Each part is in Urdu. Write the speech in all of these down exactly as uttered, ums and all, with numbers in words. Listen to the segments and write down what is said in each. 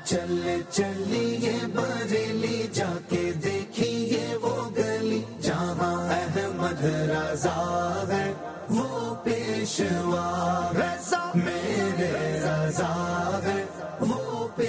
چل چلیے بریلی جا کے دیکھیے وہ گلی جہاں احمد رضا ہے وہ پیشوا ہے، میرے رضا ہے وہ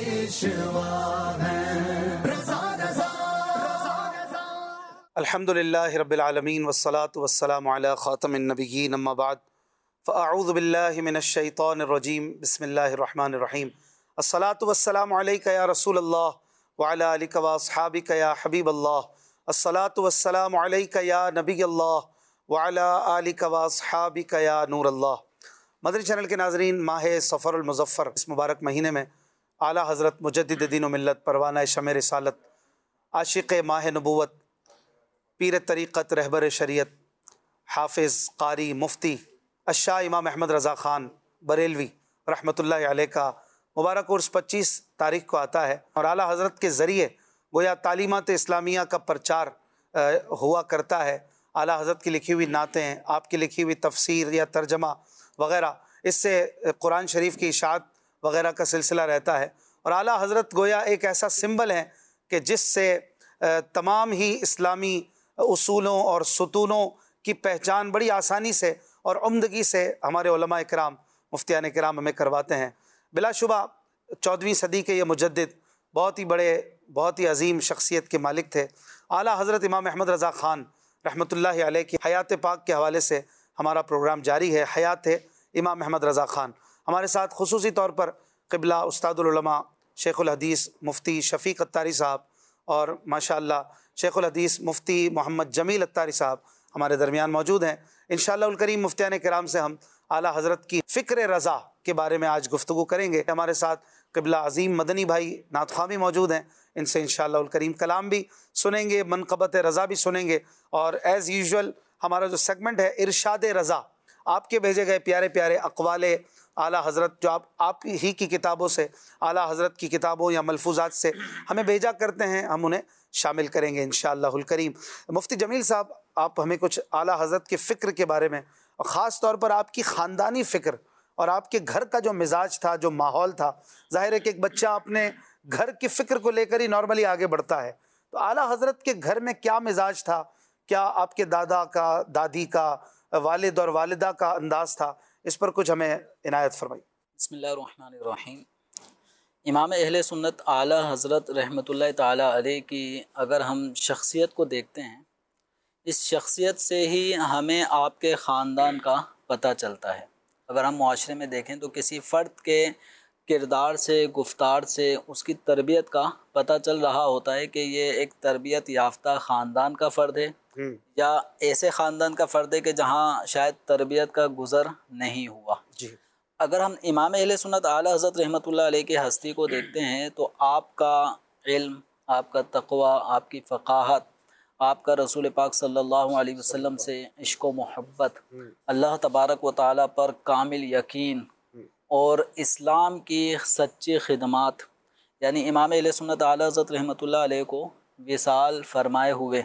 پیشوا ہے، رضا رضا رضا۔ الحمدللہ رب العالمین والصلاة والسلام علی خاتم النبیین، اما بعد فاعوذ باللہ من الشیطان الرجیم، بسم اللہ الرحمن الرحیم۔ الصلاة والسلام علیک یا رسول اللہ وعلی آلک واصحابک یا حبیب اللہ، الصلاة والسلام علیک یا نبی اللہ وعلی آلک واصحابک یا نور اللہ۔ مدنی چینل کے ناظرین، ماہ صفر المظفر اس مبارک مہینے میں اعلیٰ حضرت مجدد دین و ملت پروانہ شمع رسالت، عاشق ماہ نبوت، پیر طریقت، رہبر شریعت، حافظ، قاری، مفتی الشاہ امام احمد رضا خان بریلوی رحمۃ اللہ علیہ کا مبارک عرس پچیس تاریخ کو آتا ہے، اور اعلیٰ حضرت کے ذریعے گویا تعلیمات اسلامیہ کا پرچار ہوا کرتا ہے۔ اعلیٰ حضرت کی لکھی ہوئی نعتیں، آپ کی لکھی ہوئی تفسیر یا ترجمہ وغیرہ، اس سے قرآن شریف کی اشاعت وغیرہ کا سلسلہ رہتا ہے، اور اعلیٰ حضرت گویا ایک ایسا سمبل ہے کہ جس سے تمام ہی اسلامی اصولوں اور ستونوں کی پہچان بڑی آسانی سے اور عمدگی سے ہمارے علماء کرام، مفتیان کرام ہمیں کرواتے ہیں۔ بلا شبہ چودھویں صدی کے یہ مجدد بہت ہی بڑے، بہت ہی عظیم شخصیت کے مالک تھے۔ اعلیٰ حضرت امام احمد رضا خان رحمۃ اللہ علیہ کی حیات پاک کے حوالے سے ہمارا پروگرام جاری ہے۔ حیات امام احمد رضا خان، ہمارے ساتھ خصوصی طور پر قبلہ استاد العلماء شیخ الحدیث مفتی شفیق اتاری صاحب اور ماشاءاللہ شیخ الحدیث مفتی محمد جمیل اتاری صاحب ہمارے درمیان موجود ہیں۔ انشاءاللہ الکریم مفتیان کرام سے ہم اعلیٰ حضرت کی فکر رضا کے بارے میں آج گفتگو کریں گے۔ ہمارے ساتھ قبلہ عظیم مدنی بھائی نعت خواں بھی موجود ہیں، ان سے انشاءاللہ الکریم کلام بھی سنیں گے، منقبت رضا بھی سنیں گے، اور ایز یوزول ہمارا جو سیگمنٹ ہے ارشاد رضا، آپ کے بھیجے گئے پیارے پیارے اقوال اعلیٰ حضرت جو آپ آپ ہی کی کتابوں سے، اعلیٰ حضرت کی کتابوں یا ملفوظات سے ہمیں بھیجا کرتے ہیں، ہم انہیں شامل کریں گے انشاءاللہ الکریم۔ مفتی جمیل صاحب، آپ ہمیں کچھ اعلیٰ حضرت کے فکر کے بارے میں، اور خاص طور پر آپ کی خاندانی فکر اور آپ کے گھر کا جو مزاج تھا، جو ماحول تھا، ظاہر ہے کہ ایک بچہ اپنے گھر کی فکر کو لے کر ہی نارملی آگے بڑھتا ہے، تو اعلیٰ حضرت کے گھر میں کیا مزاج تھا؟ کیا آپ کے دادا کا، دادی کا، والد اور والدہ کا انداز تھا؟ اس پر کچھ ہمیں عنایت فرمائی۔ بسم اللہ الرحمن الرحیم۔ امام اہل سنت اعلیٰ حضرت رحمۃ اللہ تعالیٰ علیہ کی اگر ہم شخصیت کو دیکھتے ہیں، اس شخصیت سے ہی ہمیں آپ کے خاندان کا پتہ چلتا ہے۔ اگر ہم معاشرے میں دیکھیں تو کسی فرد کے کردار سے، گفتار سے اس کی تربیت کا پتہ چل رہا ہوتا ہے کہ یہ ایک تربیت یافتہ خاندان کا فرد ہے، یا ایسے خاندان کا فرد ہے کہ جہاں شاید تربیت کا گزر نہیں ہوا۔ جی، اگر ہم امام اہل سنت اعلیٰ حضرت رحمۃ اللہ علیہ کی ہستی کو دیکھتے ہیں تو آپ کا علم، آپ کا تقوی، آپ کی فقاہت، آپ کا رسول پاک صلی اللہ علیہ وسلم سے عشق و محبت، اللہ تبارک و تعالیٰ پر کامل یقین، اور اسلام کی سچی خدمات، یعنی امام اہل سنت اعلیٰ حضرت رحمۃ اللہ علیہ کو وصال فرمائے ہوئے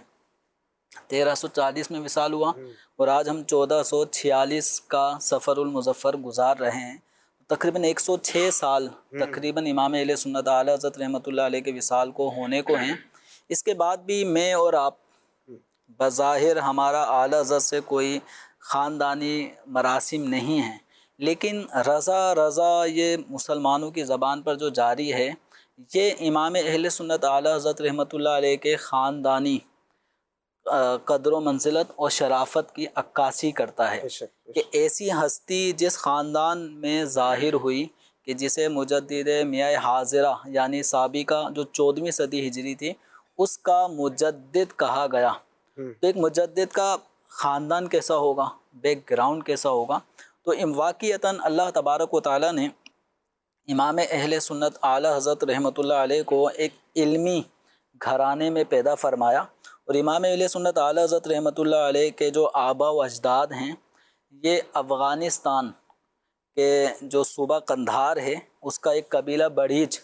تیرہ سو چالیس میں وصال ہوا، اور آج ہم چودہ سو چھیالیس کا سفر المظفر گزار رہے ہیں، تقریباً ایک سو چھ سال تقریباً امام اہل سنت اعلیٰ حضرت رحمۃ اللہ علیہ کے وصال کو ہونے کو ہیں۔ اس کے بعد بھی میں اور آپ، بظاہر ہمارا اعلیٰ حضرت سے کوئی خاندانی مراسم نہیں ہیں، لیکن رضا رضا یہ مسلمانوں کی زبان پر جو جاری ہے، یہ امام اہل سنت اعلیٰ حضرت رحمۃ اللہ علیہ کے خاندانی قدر و منزلت اور شرافت کی عکاسی کرتا ہے کہ ایسی ہستی جس خاندان میں ظاہر ہوئی کہ جسے مجدد میاں حاضرہ یعنی سابقہ جو چودھویں صدی ہجری تھی اس کا مجدد کہا گیا، تو ایک مجدد کا خاندان کیسا ہوگا، بیک گراؤنڈ کیسا ہوگا؟ تو واقعتاً اللہ تبارک و تعالیٰ نے امام اہل سنت اعلیٰ حضرت رحمۃ اللہ علیہ کو ایک علمی گھرانے میں پیدا فرمایا، اور امام اہل سنت اعلیٰ حضرت رحمۃ اللہ علیہ کے جو آبا و اجداد ہیں یہ افغانستان کے جو صوبہ قندھار ہے اس کا ایک قبیلہ بڑھیچ،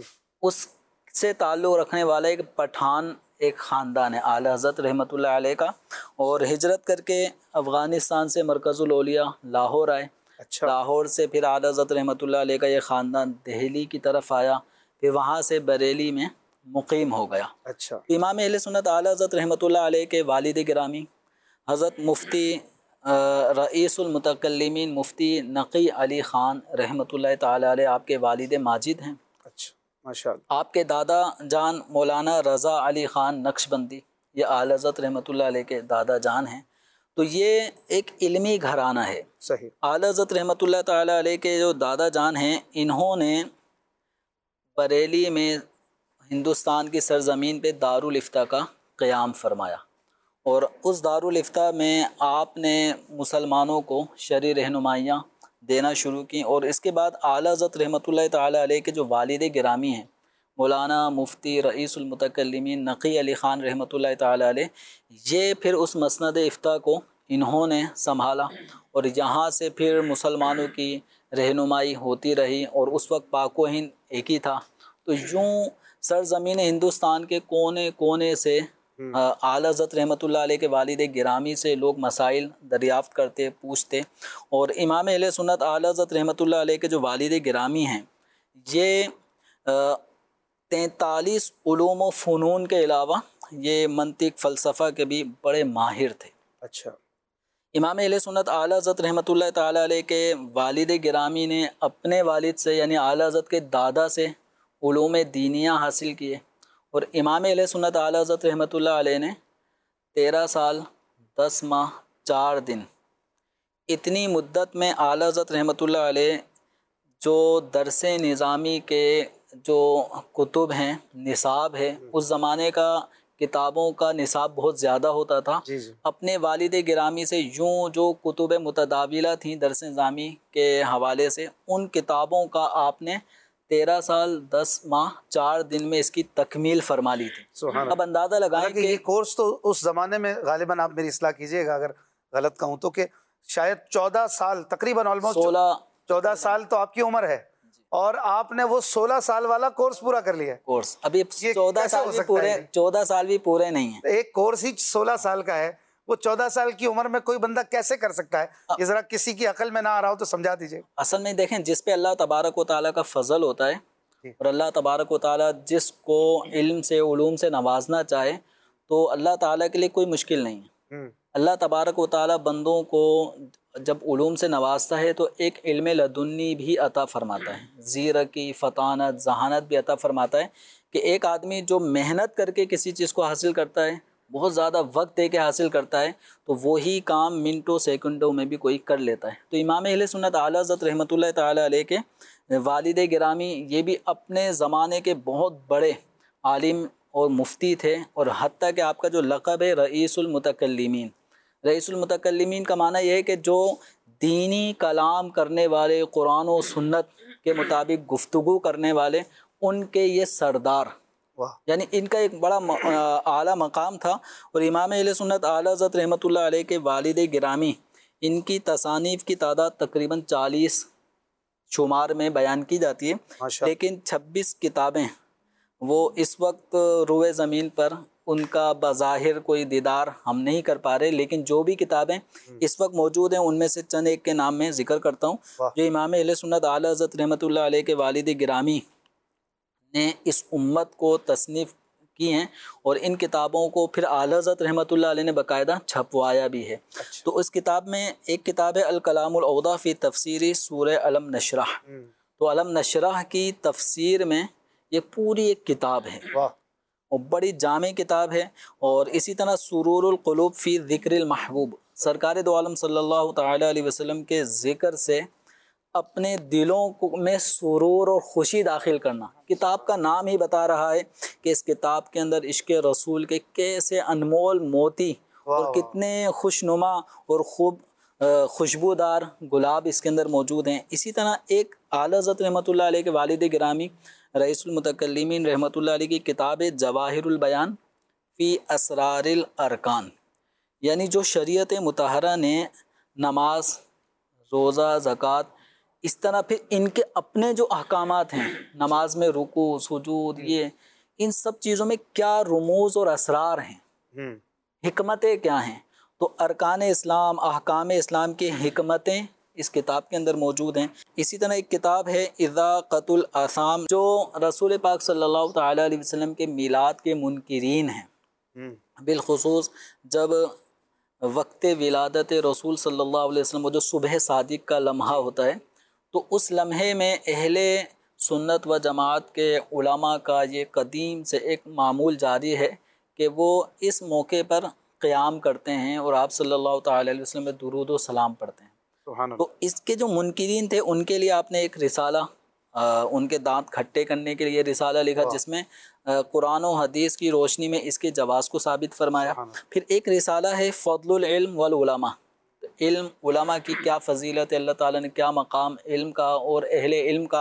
اس سے تعلق رکھنے والا ایک پٹھان ایک خاندان ہے اعلیٰ حضرت رحمۃ اللہ علیہ کا، اور ہجرت کر کے افغانستان سے مرکز الاولیاء لاہور آئے، اچھا، لاہور سے پھر اعلیٰ حضرت رحمۃ اللہ علیہ کا یہ خاندان دہلی کی طرف آیا، پھر وہاں سے بریلی میں مقیم ہو گیا۔ اچھا، امام اہل سنت اعلیٰ حضرت رحمۃ اللہ علیہ کے والد گرامی حضرت مفتی رئیس المتکلمین مفتی نقی علی خان رحمۃ اللہ تعالیٰ علیہ آپ کے والد ماجد ہیں۔ اچھا، ماشاء اللہ۔ آپ کے دادا جان مولانا رضا علی خان نقشبندی، یہ اعلیٰ حضرت رحمۃ اللہ علیہ کے دادا جان ہیں۔ تو یہ ایک علمی گھرانہ ہے۔ صحیح۔ اعلیٰ حضرت رحمۃ اللہ تعالیٰ علیہ کے جو دادا جان ہیں، انہوں نے بریلی میں ہندوستان کی سرزمین پہ دارالافتاء کا قیام فرمایا، اور اس دارالافتاء میں آپ نے مسلمانوں کو شرعی رہنمائیاں دینا شروع کی۔ اور اس کے بعد اعلیٰ حضرت رحمۃ اللہ تعالیٰ علیہ کے جو والد گرامی ہیں مولانا مفتی رئیس المتکلمین نقی علی خان رحمۃ اللہ تعالیٰ علیہ، یہ پھر اس مسند افتاء کو انہوں نے سنبھالا، اور یہاں سے پھر مسلمانوں کی رہنمائی ہوتی رہی، اور اس وقت پاک و ہند ایک ہی تھا۔ تو یوں سرزمین ہندوستان کے کونے کونے سے اعلیٰ حضرت رحمۃ اللہ علیہ کے والد گرامی سے لوگ مسائل دریافت کرتے، پوچھتے، اور امام اہل سنت اعلیٰ حضرت رحمۃ اللہ علیہ کے جو والد گرامی ہیں، یہ تینتالیس علوم و فنون کے علاوہ یہ منطق فلسفہ کے بھی بڑے ماہر تھے۔ اچھا، امام اہل سنت اعلیٰ حضرت رحمۃ اللہ تعالیٰ علیہ کے والد گرامی نے اپنے والد سے یعنی اعلیٰ حضرت کے دادا سے علوم دینیہ حاصل کیے، اور امام اہل سنت اعلیٰ حضرت رحمۃ اللہ علیہ نے تیرہ سال دس ماہ چار دن اتنی مدت میں اعلیٰ حضرت رحمۃ اللہ علیہ جو درس نظامی کے جو کتب ہیں، نصاب ہے، اس زمانے کا کتابوں کا نصاب بہت زیادہ ہوتا تھا۔ جی جی، اپنے والد گرامی سے یوں جو کتب متداولہ تھیں درس نظامی کے حوالے سے، ان کتابوں کا آپ نے تیرہ سال دس ماہ چار دن میں اس کی تکمیل فرما لی تھی۔ سبحان اب اندازہ لگائیں کہ کہ یہ کورس تو اس زمانے میں غالباً، آپ میری اصلاح کیجئے گا اگر غلط کہوں تو، کہ شاید چودہ سال تقریباً آلموسٹ سولہ چودہ سال تو آپ کی عمر ہے، اور آپ نے وہ سولہ سال والا کورس پورا کر لیا ہے۔ کورس ابھی یہ چودہ کیسے سال ہو بھی سکتا پورے ہے؟ چودہ سال بھی پورے نہیں ہیں۔ ایک کورس ہی سولہ سال کا ہے، وہ چودہ سال کی عمر میں کوئی بندہ کیسے کر سکتا ہے؟ یہ ذرا کسی کی عقل میں نہ آ رہا ہو تو سمجھا دیجئے۔ اصل میں دیکھیں، جس پہ اللہ تبارک و تعالیٰ کا فضل ہوتا ہے، اور اللہ تبارک و تعالیٰ جس کو علم سے علوم سے نوازنا چاہے، تو اللہ تعالیٰ کے لیے کوئی مشکل نہیں ہے۔ اللہ تبارک و تعالیٰ بندوں کو جب علوم سے نوازتا ہے تو ایک علم لدنی بھی عطا فرماتا ہے، زیرکی، فطانت، ذہانت بھی عطا فرماتا ہے، کہ ایک آدمی جو محنت کر کے کسی چیز کو حاصل کرتا ہے، بہت زیادہ وقت دے کے حاصل کرتا ہے، تو وہی کام منٹوں سیکنڈوں میں بھی کوئی کر لیتا ہے۔ تو امام اہل سنت اعلیٰ حضرت رحمۃ اللہ تعالیٰ علیہ کے والد گرامی یہ بھی اپنے زمانے کے بہت بڑے عالم اور مفتی تھے، اور حتیٰ کہ آپ کا جو لقب ہے رئیس المتکلمین، رئیس المتکلمین کا معنی یہ ہے کہ جو دینی کلام کرنے والے، قرآن و سنت کے مطابق گفتگو کرنے والے، ان کے یہ سردار، یعنی ان کا ایک بڑا اعلیٰ مقام تھا۔ اور امام اہل سنت اعلیٰ حضرت رحمۃ اللہ علیہ کے والد گرامی، ان کی تصانیف کی تعداد تقریباً چالیس شمار میں بیان کی جاتی ہے، لیکن چھبیس کتابیں وہ اس وقت روئے زمین پر ان کا بظاہر کوئی دیدار ہم نہیں کر پا رہے، لیکن جو بھی کتابیں اس وقت موجود ہیں ان میں سے چند ایک کے نام میں ذکر کرتا ہوں، جو امام اہل سنت اعلیٰ حضرت رحمۃ اللہ علیہ کے والد گرامی نے اس امت کو تصنیف کی ہیں، اور ان کتابوں کو پھر اعلیٰ حضرت رحمۃ اللہ علیہ نے باقاعدہ چھپوایا بھی ہے۔ تو اس کتاب میں ایک کتاب ہے الکلام الاوضح فی تفسیری سورہ علم نشرح، تو علم نشرح کی تفسیر میں یہ پوری ایک کتاب ہے، اور بڑی جامع کتاب ہے۔ اور اسی طرح سرور القلوب فی ذکر المحبوب، سرکار دو عالم صلی اللہ تعالیٰ علیہ وسلم کے ذکر سے اپنے دلوں میں سرور اور خوشی داخل کرنا، کتاب کا نام ہی بتا رہا ہے کہ اس کتاب کے اندر عشق رسول کے کیسے انمول موتی اور کتنے خوشنما اور خوب خوشبودار گلاب اس کے اندر موجود ہیں۔ اسی طرح ایک اعلیٰ حضرت رحمۃ اللہ علیہ کے والد گرامی رئیس المتکلمین رحمۃ اللہ علیہ کی کتاب جواہر البیان فی اسرار الارکان، یعنی جو شریعت مطہرہ نے نماز، روزہ، زکوٰۃ، اس طرح پھر ان کے اپنے جو احکامات ہیں، نماز میں رکوع، سجود، یہ ان سب چیزوں میں کیا رموز اور اسرار ہیں، حکمتیں کیا ہیں، تو ارکان اسلام، احکام اسلام کی حکمتیں اس کتاب کے اندر موجود ہیں۔ اسی طرح ایک کتاب ہے اذاقۃ الاثام، جو رسول پاک صلی اللہ تعالیٰ علیہ وسلم کے میلاد کے منکرین ہیں، بالخصوص جب وقت ولادت رسول صلی اللہ علیہ وسلم، وہ جو صبح صادق کا لمحہ ہوتا ہے، تو اس لمحے میں اہل سنت و جماعت کے علماء کا یہ قدیم سے ایک معمول جاری ہے کہ وہ اس موقع پر قیام کرتے ہیں اور آپ صلی اللہ تعالیٰ علیہ وسلم میں درود و سلام پڑھتے ہیں۔ سبحان اللہ۔ تو اس کے جو منکرین تھے ان کے لیے آپ نے ایک رسالہ، ان کے دانت کھٹے کرنے کے لیے رسالہ لکھا، جس میں قرآن و حدیث کی روشنی میں اس کے جواز کو ثابت فرمایا۔ پھر ایک رسالہ ہے فضل العلم والعلماء، علم علماء کی کیا فضیلت ہے، اللہ تعالیٰ نے کیا مقام علم کا اور اہل علم کا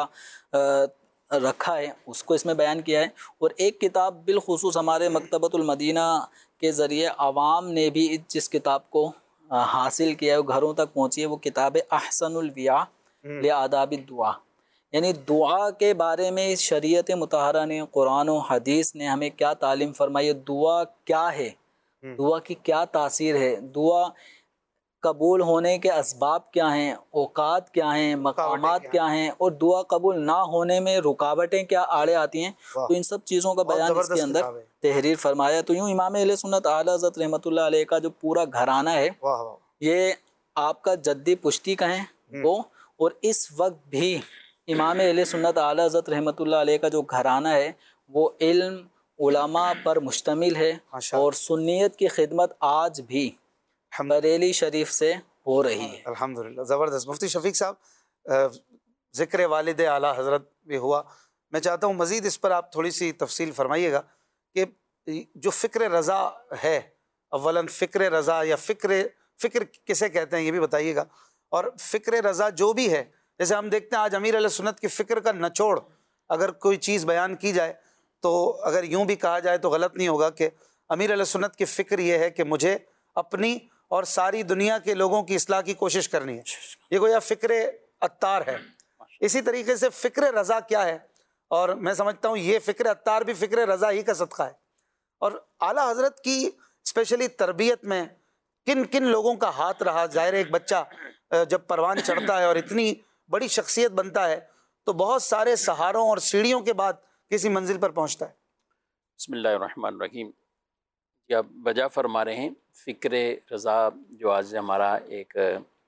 رکھا ہے، اس کو اس میں بیان کیا ہے۔ اور ایک کتاب بالخصوص ہمارے مکتبۃ المدینہ کے ذریعے عوام نے بھی جس کتاب کو حاصل کیا ہے، گھروں تک پہنچی ہے، وہ کتاب احسن الویاء لآداب الدعا، یعنی دعا کے بارے میں شریعت مطہرہ نے، قرآن و حدیث نے ہمیں کیا تعلیم فرمائی ہے، دعا کیا ہے، دعا کی کیا تاثیر ہے، دعا قبول ہونے کے اسباب کیا ہیں، اوقات کیا ہیں، مقامات کیا ہیں، اور دعا قبول نہ ہونے میں رکاوٹیں کیا آڑے آتی ہیں۔ تو ان سب چیزوں کا بیان اس کے اندر تحریر فرمایا۔ تو یوں امام اہل سنت اعلیٰ حضرت رحمۃ اللہ علیہ کا جو پورا گھرانہ ہے، یہ آپ کا جدی پشتی کہیں وہ، اور اس وقت بھی امام اہل سنت اعلیٰ حضرت رحمۃ اللہ علیہ کا جو گھرانہ ہے وہ علم علماء پر مشتمل ہے، اور سنیت کی خدمت آج بھی بریلی شریف سے ہو رہی ہے۔ الحمدللہ، زبردست۔ مفتی شفیق صاحب، ذکر والد اعلیٰ حضرت بھی ہوا، میں چاہتا ہوں مزید اس پر آپ تھوڑی سی تفصیل فرمائیے گا کہ جو فکر رضا ہے، اولاً فکر رضا یا فکر فکر کسے کہتے ہیں یہ بھی بتائیے گا، اور فکر رضا جو بھی ہے، جیسے ہم دیکھتے ہیں آج امیر علیہ سنت کی فکر کا نچوڑ اگر کوئی چیز بیان کی جائے تو اگر یوں بھی کہا جائے تو غلط نہیں ہوگا کہ امیر علیہ سنت کی فکر یہ ہے کہ مجھے اپنی اور ساری دنیا کے لوگوں کی اصلاح کی کوشش کرنی ہے، یہ گویا فکر عطار ہے۔ اسی طریقے سے فکر رضا کیا ہے، اور میں سمجھتا ہوں یہ فکر عطار بھی فکر رضا ہی کا صدقہ ہے۔ اور اعلیٰ حضرت کی اسپیشلی تربیت میں کن کن لوگوں کا ہاتھ رہا؟ ظاہر ایک بچہ جب پروان چڑھتا ہے اور اتنی بڑی شخصیت بنتا ہے تو بہت سارے سہاروں اور سیڑھیوں کے بعد کسی منزل پر پہنچتا ہے۔ بسم اللہ الرحمن الرحیم۔ یہ آپ بجا فرما رہے ہیں، فکر رضا جو آج ہمارا ایک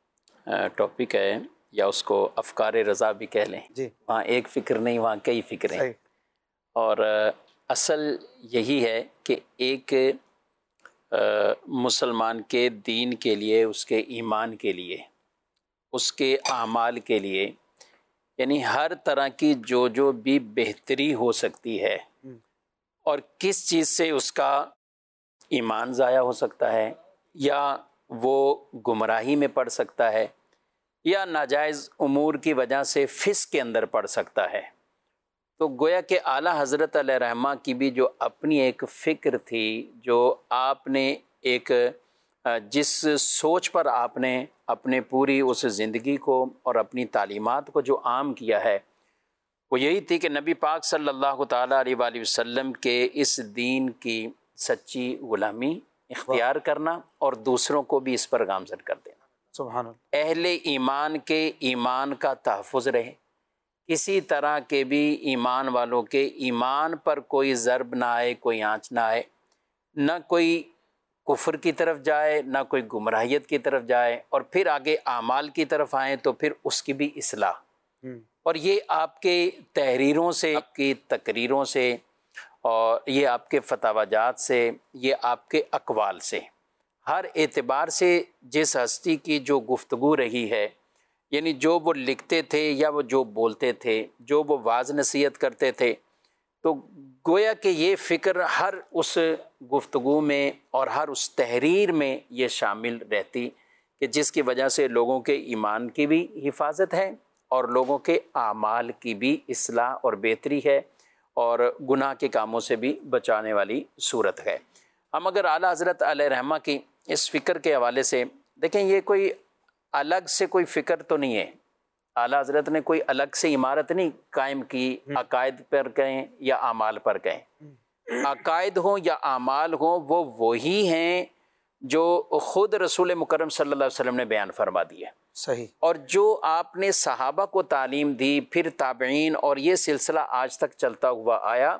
ٹاپک ہے، یا اس کو افکار رضا بھی کہہ لیں، جی، وہاں ایک فکر نہیں، وہاں کئی فکریں، اور اصل یہی ہے کہ ایک مسلمان کے دین کے لیے، اس کے ایمان کے لیے، اس کے اعمال کے لیے، یعنی ہر طرح کی جو جو بھی بہتری ہو سکتی ہے، اور کس چیز سے اس کا ایمان ضائع ہو سکتا ہے، یا وہ گمراہی میں پڑ سکتا ہے، یا ناجائز امور کی وجہ سے فسق کے اندر پڑ سکتا ہے، تو گویا کہ اعلیٰ حضرت علیہ رحمہ کی بھی جو اپنی ایک فکر تھی، جو آپ نے ایک جس سوچ پر آپ نے اپنے پوری اس زندگی کو اور اپنی تعلیمات کو جو عام کیا ہے، وہ یہی تھی کہ نبی پاک صلی اللہ تعالیٰ علیہ وآلہ وسلم کے اس دین کی سچی غلامی اختیار کرنا، اور دوسروں کو بھی اس پر گامزن کر دینا۔ سبحان اللہ۔ اہل ایمان کے ایمان کا تحفظ رہے، کسی طرح کے بھی ایمان والوں کے ایمان پر کوئی ضرب نہ آئے، کوئی آنچ نہ آئے، نہ کوئی کفر کی طرف جائے، نہ کوئی گمراہیت کی طرف جائے، اور پھر آگے اعمال کی طرف آئیں تو پھر اس کی بھی اصلاح۔ اور یہ آپ کے تحریروں سے، آپ کی تقریروں سے، اور یہ آپ کے فتاوی جات سے، یہ آپ کے اقوال سے، ہر اعتبار سے جس ہستی کی جو گفتگو رہی ہے، یعنی جو وہ لکھتے تھے یا وہ جو بولتے تھے، جو وہ واعظ نصیحت کرتے تھے، تو گویا کہ یہ فکر ہر اس گفتگو میں اور ہر اس تحریر میں یہ شامل رہتی کہ جس کی وجہ سے لوگوں کے ایمان کی بھی حفاظت ہے، اور لوگوں کے اعمال کی بھی اصلاح اور بہتری ہے، اور گناہ کے کاموں سے بھی بچانے والی صورت ہے۔ ہم اگر اعلیٰ حضرت علیہ رحمہ کی اس فکر کے حوالے سے دیکھیں، یہ کوئی الگ سے کوئی فکر تو نہیں ہے، اعلیٰ حضرت نے کوئی الگ سے عمارت نہیں قائم کی، عقائد پر کہیں یا اعمال پر کہیں، عقائد ہوں یا اعمال ہوں وہ وہی ہیں جو خود رسول مکرم صلی اللہ علیہ وسلم نے بیان فرما دی ہے۔ صحیح. اور جو آپ نے صحابہ کو تعلیم دی، پھر تابعین، اور یہ سلسلہ آج تک چلتا ہوا آیا.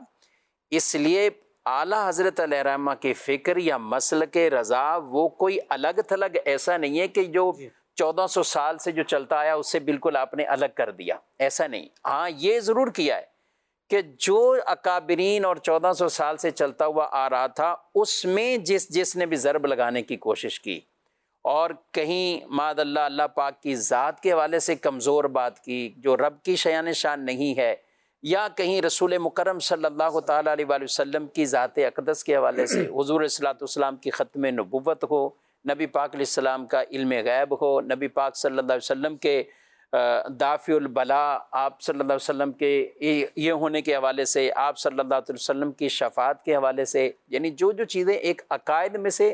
اس لیے اعلیٰ حضرت علیہ رحمہ کی فکر یا مسلک رضا وہ کوئی الگ تھلگ ایسا نہیں ہے کہ جو چودہ سو سال سے جو چلتا آیا اس سے بالکل آپ نے الگ کر دیا، ایسا نہیں. ہاں یہ ضرور کیا ہے کہ جو اکابرین اور چودہ سو سال سے چلتا ہوا آ رہا تھا اس میں جس جس نے بھی ضرب لگانے کی کوشش کی اور کہیں معاذ اللہ اللہ پاک کی ذات کے حوالے سے کمزور بات کی جو رب کی شیان شان نہیں ہے، یا کہیں رسول مکرم صلی اللہ تعالیٰ علیہ وآلہ وسلم کی ذات اقدس کے حوالے سے حضور صلی اللہ علیہ وسلم کی ختم نبوت ہو، نبی پاک علیہ السلام کا علم غیب ہو، نبی پاک صلی اللہ علیہ وسلم کے دافع البلا، آپ صلی اللہ علیہ وسلم کے یہ ہونے کے حوالے سے، آپ صلی اللہ علیہ وسلم کی شفاعت کے حوالے سے، یعنی جو جو چیزیں ایک عقائد میں سے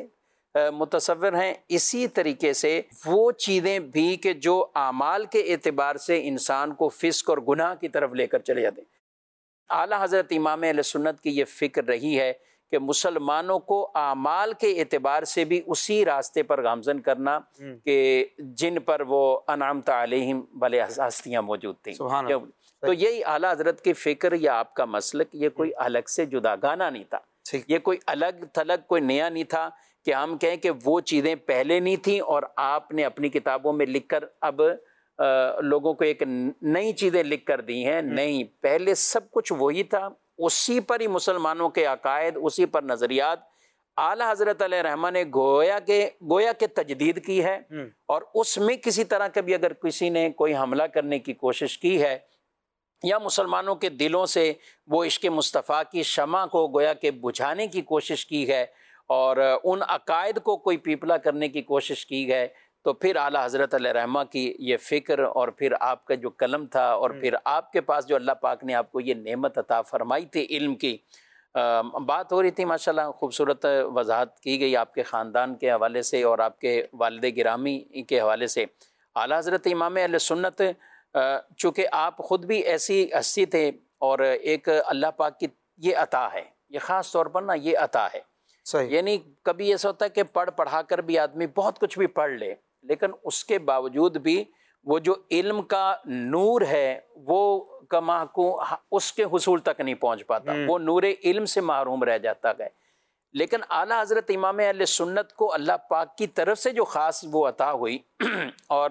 متصور ہیں، اسی طریقے سے وہ چیزیں بھی کہ جو اعمال کے اعتبار سے انسان کو فسق اور گناہ کی طرف لے کر چلے جاتے ہیں. اعلیٰ حضرت امام اہل سنت کی یہ فکر رہی ہے کہ مسلمانوں کو اعمال کے اعتبار سے بھی اسی راستے پر گامزن کرنا کہ جن پر وہ انعمت علیہم والے ہستیاں موجود تھیں. تو یہی اعلیٰ حضرت کی فکر یا آپ کا مسلک یہ کوئی الگ سے جداگانہ نہیں تھا، یہ کوئی الگ تھلگ کوئی نیا نہیں تھا کہ ہم کہیں کہ وہ چیزیں پہلے نہیں تھیں اور آپ نے اپنی کتابوں میں لکھ کر اب لوگوں کو ایک نئی چیزیں لکھ کر دی ہیں. نہیں، پہلے سب کچھ وہی تھا، اسی پر ہی مسلمانوں کے عقائد، اسی پر نظریات اعلیٰ حضرت علیہ رحمہ نے گویا کے گویا کے تجدید کی ہے. اور اس میں کسی طرح کا بھی اگر کسی نے کوئی حملہ کرنے کی کوشش کی ہے یا مسلمانوں کے دلوں سے وہ عشق مصطفیٰ کی شمع کو گویا کہ بجھانے کی کوشش کی ہے اور ان عقائد کو کوئی پیپلا کرنے کی کوشش کی ہے، تو پھر اعلیٰ حضرت علیہ رحمہ کی یہ فکر اور پھر آپ کا جو قلم تھا اور پھر آپ کے پاس جو اللہ پاک نے آپ کو یہ نعمت عطا فرمائی تھی علم کی، بات ہو رہی تھی ماشاءاللہ، خوبصورت وضاحت کی گئی آپ کے خاندان کے حوالے سے اور آپ کے والد گرامی کے حوالے سے. اعلیٰ حضرت امام اہل سنت چونکہ آپ خود بھی ایسی ہستی تھے اور ایک اللہ پاک کی یہ عطا ہے، یہ خاص طور پر نا یہ عطا ہے. صحیح. یعنی کبھی ایسا ہوتا ہے کہ پڑھ پڑھا کر بھی آدمی بہت کچھ بھی پڑھ لے لیکن اس کے باوجود بھی وہ جو علم کا نور ہے وہ کما کو اس کے حصول تک نہیں پہنچ پاتا، وہ نور علم سے محروم رہ جاتا ہے. لیکن اعلیٰ حضرت امام اہل سنت کو اللہ پاک کی طرف سے جو خاص وہ عطا ہوئی اور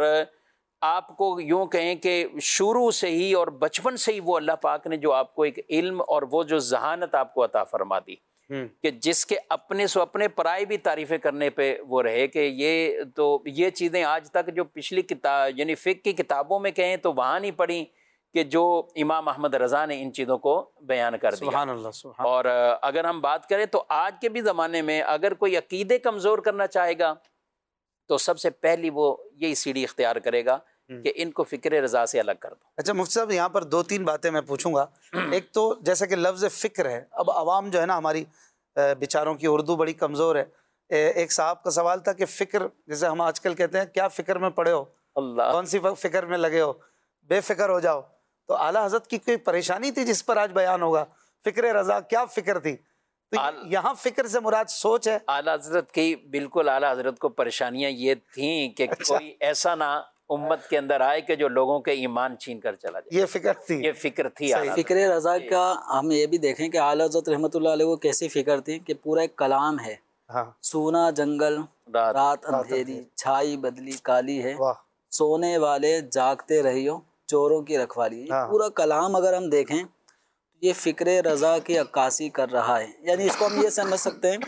آپ کو یوں کہیں کہ شروع سے ہی اور بچپن سے ہی وہ اللہ پاک نے جو آپ کو ایک علم اور وہ جو ذہانت آپ کو عطا فرما دی کہ جس کے اپنے سو اپنے پرائے بھی تعریفیں کرنے پہ وہ رہے کہ یہ تو یہ چیزیں آج تک جو پچھلی کتاب یعنی فقہ کی کتابوں میں کہیں تو وہاں نہیں پڑھی کہ جو امام احمد رضا نے ان چیزوں کو بیان کر دیا. سبحان اللہ سبحان. اور اگر ہم بات کریں تو آج کے بھی زمانے میں اگر کوئی عقیدے کمزور کرنا چاہے گا تو سب سے پہلی وہ یہی سیڑھی اختیار کرے گا کہ ان کو فکر رضا سے الگ کر دو. اچھا مفتی صاحب یہاں پر دو تین باتیں میں پوچھوں گا. ایک تو جیسا کہ لفظ فکر ہے، اب عوام جو ہے نا ہماری بیچاروں کی اردو بڑی کمزور ہے. ایک صاحب کا سوال تھا کہ فکر جیسے ہم آج کل کہتے ہیں کیا فکر میں پڑے ہو، اللہ کون سی فکر میں لگے ہو، بے فکر ہو جاؤ. تو اعلیٰ حضرت کی کوئی پریشانی تھی جس پر آج بیان ہوگا؟ فکر رضا کیا فکر تھی؟ تو یہاں فکر سے مراد سوچ ہے. اعلیٰ حضرت کی بالکل اعلیٰ حضرت کو پریشانیاں یہ تھیں کہ کوئی ایسا نہ امت کے اندر آئے کہ جو لوگوں کے ایمان چھین کر چلا جائے. یہ فکر تھی، یہ فکر تھی. فکر رضا کا ہم یہ بھی دیکھیں کہ اعلیٰ حضرت رحمۃ اللہ علیہ کو کیسی فکر تھی کہ پورا ایک کلام ہے. سونا جنگل رات اندھیری چھائی بدلی کالی ہے، سونے والے جاگتے رہیو چوروں کی رکھوالی. یہ پورا کلام اگر ہم دیکھیں یہ فکر رضا کی عکاسی کر رہا ہے. یعنی اس کو ہم یہ سمجھ سکتے ہیں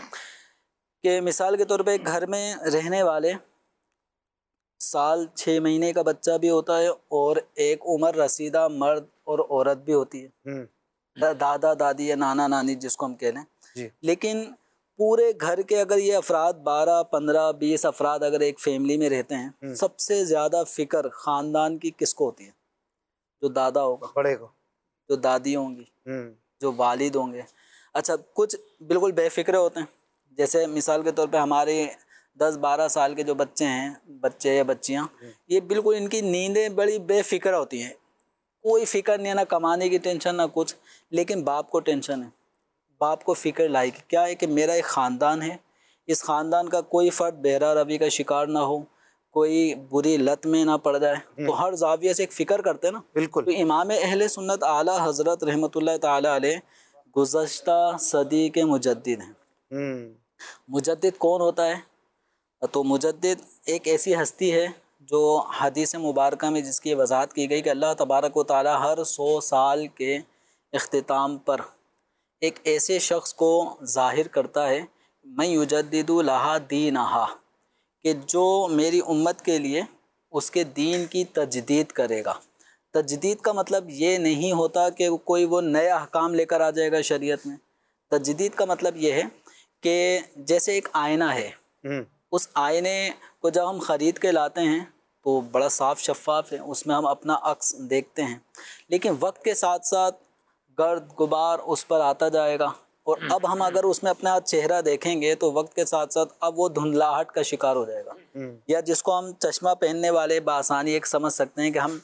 کہ مثال کے طور پہ ایک گھر میں رہنے والے سال چھ مہینے کا بچہ بھی ہوتا ہے اور ایک عمر رسیدہ مرد اور عورت بھی ہوتی ہے، دادا دادی یا نانا نانی جس کو ہم کہہ لیں. لیکن پورے گھر کے اگر یہ افراد بارہ پندرہ بیس افراد اگر ایک فیملی میں رہتے ہیں، سب سے زیادہ فکر خاندان کی کس کو ہوتی ہے؟ جو دادا ہوگا، بڑے کو، جو دادی ہوں گی، جو والد ہوں گے. اچھا کچھ بالکل بے فکرے ہوتے ہیں، جیسے مثال کے طور پہ ہمارے دس بارہ سال کے جو بچے ہیں، بچے یا بچیاں، یہ بالکل ان کی نیندیں بڑی بے فکر ہوتی ہیں. کوئی فکر نہیں ہے، نہ کمانے کی ٹینشن نہ کچھ. لیکن باپ کو ٹینشن ہے، باپ کو فکر لائی کیا ہے کہ میرا ایک خاندان ہے، اس خاندان کا کوئی فرد بہرا روی کا شکار نہ ہو، کوئی بری لت میں نہ پڑ جائے، تو ہر زاویے سے ایک فکر کرتے ہیں نا. بالکل. تو امام اہل سنت اعلیٰ حضرت رحمۃ اللہ تعالیٰ علیہ گزشتہ صدی کے مجدد ہیں. ہوں. مجدد کون ہوتا ہے؟ تو مجدد ایک ایسی ہستی ہے جو حدیث مبارکہ میں جس کی وضاحت کی گئی کہ اللہ تبارک و تعالیٰ ہر سو سال کے اختتام پر ایک ایسے شخص کو ظاہر کرتا ہے، میں یجدد لہا دینہا، کہ جو میری امت کے لیے اس کے دین کی تجدید کرے گا. تجدید کا مطلب یہ نہیں ہوتا کہ کوئی وہ نئے احکام لے کر آ جائے گا شریعت میں. تجدید کا مطلب یہ ہے کہ جیسے ایک آئینہ ہے، اس آئینے کو جب ہم خرید کے لاتے ہیں تو بڑا صاف شفاف ہے، اس میں ہم اپنا عکس دیکھتے ہیں، لیکن وقت کے ساتھ ساتھ گرد غبار اس پر آتا جائے گا، اور اب ہم اگر اس میں اپنا چہرہ دیکھیں گے تو وقت کے ساتھ ساتھ اب وہ دھندلاہٹ کا شکار ہو جائے گا. یا جس کو ہم چشمہ پہننے والے بآسانی ایک سمجھ سکتے ہیں کہ ہم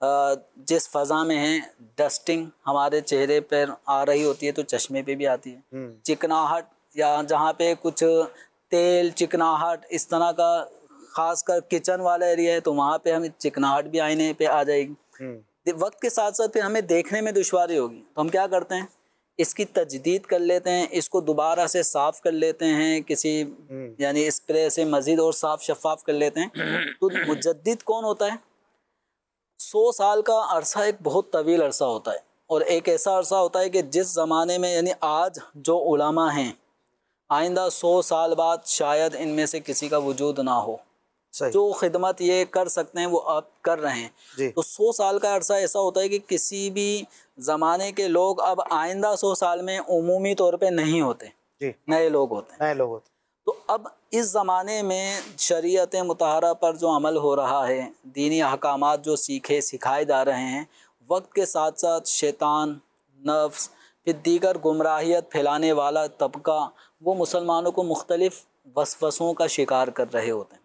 جس فضا میں ہیں ڈسٹنگ ہمارے چہرے پر آ رہی ہوتی ہے تو چشمے پہ بھی آتی ہے. چکناہٹ یا جہاں پہ کچھ تیل چکناہٹ اس طرح کا خاص کر کچن والا ایریا ہے تو وہاں پہ ہمیں چکناہٹ بھی آئینے پہ آ جائے گی. وقت کے ساتھ ساتھ پھر ہمیں دیکھنے میں دشواری ہوگی، تو ہم کیا کرتے ہیں، اس کی تجدید کر لیتے ہیں، اس کو دوبارہ سے صاف کر لیتے ہیں، کسی یعنی اسپرے سے مزید اور صاف شفاف کر لیتے ہیں. تو مجدد کون ہوتا ہے؟ سو سال کا عرصہ ایک بہت طویل عرصہ ہوتا ہے، اور ایک ایسا عرصہ ہوتا ہے کہ جس زمانے میں یعنی آج جو علماء ہیں آئندہ سو سال بعد شاید ان میں سے کسی کا وجود نہ ہو. صحیح. جو خدمت یہ کر سکتے ہیں وہ آپ کر رہے ہیں. جی. تو سو سال کا عرصہ ایسا ہوتا ہے کہ کسی بھی زمانے کے لوگ اب آئندہ سو سال میں عمومی طور پہ نہیں ہوتے. جی. نئے لوگ ہوتے ہیں. نئے لوگ ہوتے. تو اب اس زمانے میں شریعت مطہرہ پر جو عمل ہو رہا ہے، دینی احکامات جو سیکھے سکھائے جا رہے ہیں، وقت کے ساتھ ساتھ شیطان، نفس، پھر دیگر گمراہیت پھیلانے والا طبقہ وہ مسلمانوں کو مختلف وسوسوں کا شکار کر رہے ہوتے ہیں.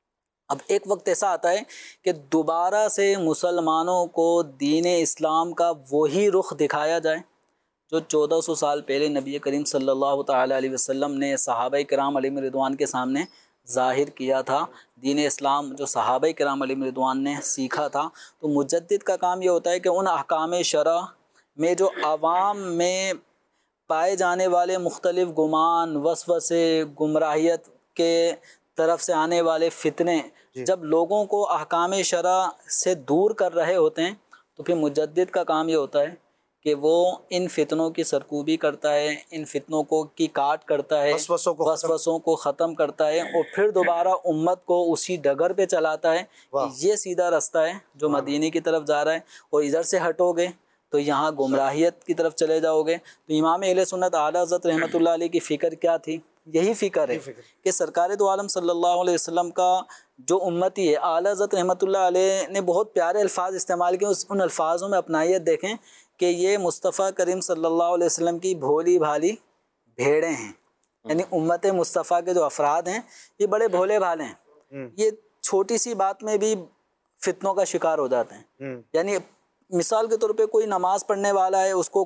اب ایک وقت ایسا آتا ہے کہ دوبارہ سے مسلمانوں کو دین اسلام کا وہی رخ دکھایا جائے جو چودہ سو سال پہلے نبی کریم صلی اللہ تعالیٰ علیہ وسلم نے صحابہ کرام علیہم رضوان کے سامنے ظاہر کیا تھا. دین اسلام جو صحابہ کرام علیہم رضوان نے سیکھا تھا. تو مجدد کا کام یہ ہوتا ہے کہ ان احکام شرع میں جو عوام میں پائے جانے والے مختلف گمان، وسوسے، گمراہیت کے طرف سے آنے والے فتنے جب لوگوں کو احکام شرع سے دور کر رہے ہوتے ہیں تو پھر مجدد کا کام یہ ہوتا ہے کہ وہ ان فتنوں کی سرکوبی کرتا ہے، ان فتنوں کو کی کاٹ کرتا ہے، وسوسوں کو وسوسوں کو ختم کرتا ہے، اور پھر دوبارہ امت کو اسی ڈگر پہ چلاتا ہے کہ یہ سیدھا رستہ ہے جو مدینے کی طرف جا رہا ہے، اور ادھر سے ہٹو گے تو یہاں گمراہیت کی طرف چلے جاؤ گے. تو امام اہل سنت اعلیٰ حضرت رحمۃ اللہ علیہ کی فکر کیا تھی؟ یہی فکر ہے کہ سرکار دو عالم صلی اللہ علیہ وسلم کا جو امتی ہے، اعلیٰ حضرت رحمۃ اللہ علیہ نے بہت پیارے الفاظ استعمال کیے. ان الفاظوں میں اپنائیت دیکھیں کہ یہ مصطفیٰ کریم صلی اللہ علیہ وسلم کی بھولی بھالی بھیڑیں ہیں. یعنی امت مصطفیٰ کے جو افراد ہیں یہ بڑے بھولے بھالے ہیں، یہ چھوٹی سی بات میں بھی فتنوں کا شکار ہو جاتے ہیں. یعنی مثال کے طور پہ کوئی نماز پڑھنے والا ہے، اس کو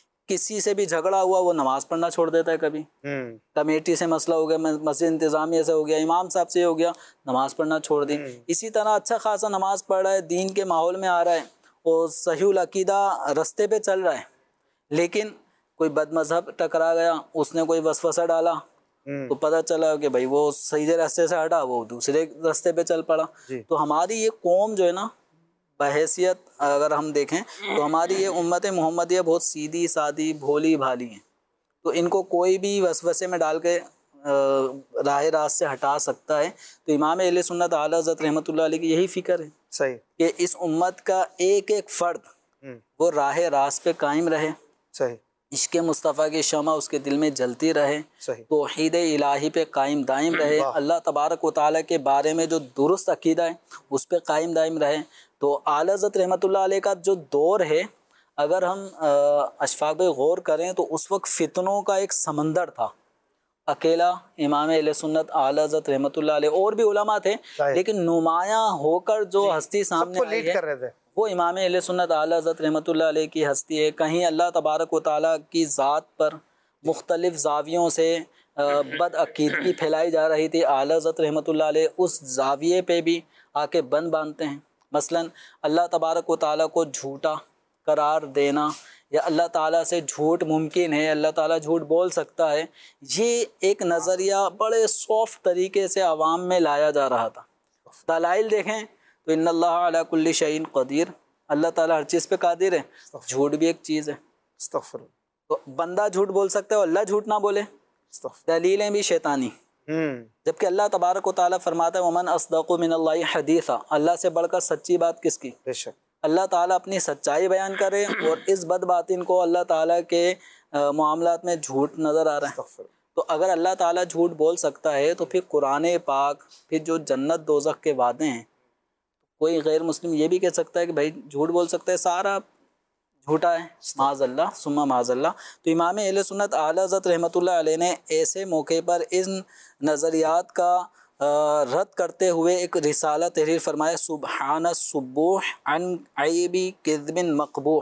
کسی سے بھی جھگڑا ہوا وہ نماز پڑھنا چھوڑ دیتا ہے. کبھی کمیٹی سے مسئلہ ہو گیا، مسجد انتظامیہ سے ہو گیا، امام صاحب سے ہو گیا، نماز پڑھنا چھوڑ دی. اسی طرح اچھا خاصا نماز پڑھ رہا ہے، دین کے ماحول میں آ رہا ہے اور صحیح العقیدہ رستے پہ چل رہا ہے، لیکن کوئی بد مذہب ٹکرا گیا، اس نے کوئی وسوسہ ڈالا تو پتہ چلا کہ بھائی وہ سیدھے راستے سے ہٹا، وہ دوسرے راستے پہ چل پڑا. تو ہماری یہ قوم جو ہے نا، بحیثیت اگر ہم دیکھیں تو ہماری یہ امت محمدیہ بہت سیدھی سادی بھولی بھالی ہیں. تو ان کو کوئی بھی وسوسے میں ڈال کے راہ راست سے ہٹا سکتا ہے. تو امام اہل سنت اعلیٰ حضرت رحمۃ اللہ علیہ کی یہی فکر ہے صحیح کہ اس امت کا ایک ایک فرد وہ راہ راست پہ قائم رہے، صحیح عشق مصطفیٰ کی شمع اس کے دل میں جلتی رہے، توحید الہی پہ قائم دائم رہے، اللہ تبارک و تعالیٰ کے بارے میں جو درست عقیدہ ہے اس پہ قائم دائم رہے. تو اعلیٰ حضرت رحمۃ اللہ علیہ کا جو دور ہے، اگر ہم اشفاق پہ غور کریں تو اس وقت فتنوں کا ایک سمندر تھا. اکیلا امام اہل سنت اعلیٰ حضرت رحمۃ اللہ علیہ، اور بھی علماء تھے لیکن نمایاں ہو کر جو ہستی سامنے آئی ہے وہ امام اہل سنت اعلیٰ حضرت رحمۃ اللہ علیہ کی ہستی ہے. کہیں اللہ تبارک و تعالیٰ کی ذات پر مختلف زاویوں سے بد عقیدگی پھیلائی جا رہی تھی، اعلیٰ حضرت رحمۃ اللہ علیہ اس زاویے پہ بھی آ کے بند باندھتے ہیں۔ مثلا اللہ تبارک و تعالیٰ کو جھوٹا قرار دینا یا اللہ تعالیٰ سے جھوٹ ممکن ہے، اللہ تعالیٰ جھوٹ بول سکتا ہے، یہ ایک نظریہ بڑے سافٹ طریقے سے عوام میں لایا جا رہا تھا۔ دلائل دیکھیں تو ان اللہ علی کل شیء قدیر، اللہ تعالیٰ ہر چیز پہ قادر ہے، جھوٹ بھی ایک چیز ہے۔ استغفر تو بندہ جھوٹ بول سکتا ہے اور اللہ جھوٹ نہ بولے، دلیلیں بھی شیطانی، جبکہ اللہ تبارک و تعالیٰ فرماتا ہے ومن اصدق من اللہ حدیثا، اللہ سے بڑھ کر سچی بات کس کی؟ بے شک اللہ تعالیٰ اپنی سچائی بیان کرے اور اس بد باطن کو اللہ تعالیٰ کے معاملات میں جھوٹ نظر آ رہا ہے۔ تو اگر اللہ تعالیٰ جھوٹ بول سکتا ہے تو پھر قرآن پاک، پھر جو جنت دوزخ کے وعدے ہیں، کوئی غیر مسلم یہ بھی کہہ سکتا ہے کہ بھائی جھوٹ بول سکتا ہے، سارا جھوٹا ہے، معاذ اللہ ثم معاذ اللہ۔ تو امام اہل سنت اعلیٰ حضرت رحمۃ اللہ علیہ نے ایسے موقع پر ان نظریات کا رد کرتے ہوئے ایک رسالہ تحریر فرمایا، سبحان الصبوح عن عیب کذب مقبوح،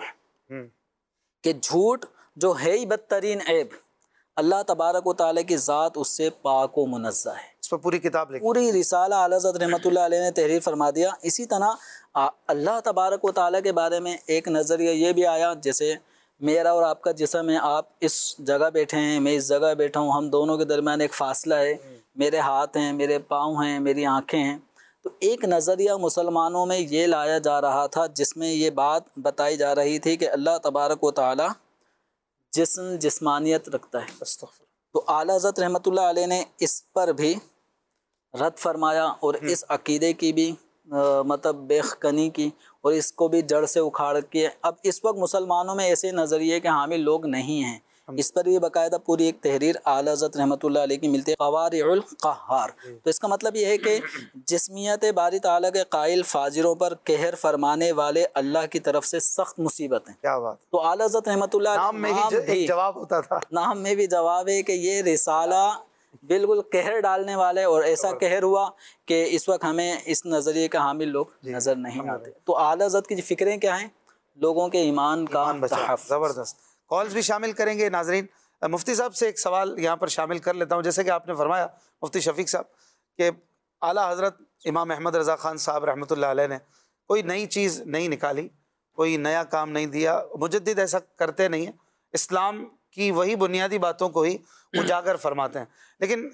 کہ جھوٹ جو ہے ہی بدترین عیب، اللہ تبارک و تعالیٰ کی ذات اس سے پاک و منزہ ہے۔ اس پر پوری کتاب لکھی، پوری رسالہ اعلیٰ حضرت رحمۃ اللہ علیہ نے تحریر فرما دیا۔ اسی طرح اللہ تبارک و تعالیٰ کے بارے میں ایک نظریہ یہ بھی آیا، جیسے میرا اور آپ کا جسم ہے، آپ اس جگہ بیٹھے ہیں، میں اس جگہ بیٹھا ہوں، ہم دونوں کے درمیان ایک فاصلہ ہے، میرے ہاتھ ہیں، میرے پاؤں ہیں، میری آنکھیں ہیں۔ تو ایک نظریہ مسلمانوں میں یہ لایا جا رہا تھا جس میں یہ بات بتائی جا رہی تھی کہ اللہ تبارک و تعالیٰ جسم جسمانیت رکھتا ہے۔ تو اعلیٰ حضرت رحمۃ اللہ علیہ نے اس پر بھی رد فرمایا اور اس عقیدے کی بھی مطلب بیخکنی کی اور اس کو بھی جڑ سے اکھاڑ کے اب اس وقت مسلمانوں میں ایسے نظریے کے حامل لوگ نہیں ہیں۔ اس پر بھی باقاعدہ پوری ایک تحریر اعلیٰ حضرت رحمۃ اللہ علیہ کی ملتی ہے، قوارع القہار۔ تو اس کا مطلب یہ ہے کہ جسمیت باری تعالیٰ کے قائل فاجروں پر قہر فرمانے والے اللہ کی طرف سے سخت مصیبت ہیں۔ کیا بات، تو اعلیٰ حضرت رحمۃ اللہ نام میں ہی ایک جواب ہوتا تھا، نام میں بھی جواب ہے کہ یہ رسالہ بالکل قہر ڈالنے والے، اور ایسا قہر ہوا کہ اس وقت ہمیں اس نظریے کا حامل لوگ نظر نہیں آتے۔ تو اعلیٰ حضرت کی فکریں کیا ہیں؟ لوگوں کے ایمان کا تحفظ۔ زبردست، کالز بھی شامل کریں گے ناظرین۔ مفتی صاحب سے ایک سوال یہاں پر شامل کر لیتا ہوں، جیسے کہ آپ نے فرمایا مفتی شفیق صاحب کہ اعلیٰ حضرت امام احمد رضا خان صاحب رحمۃ اللہ علیہ نے کوئی نئی چیز نہیں نکالی، کوئی نیا کام نہیں دیا، مجدد ایسا کرتے نہیں ہیں، اسلام کی وہی بنیادی باتوں کو ہی اجاگر فرماتے ہیں۔ لیکن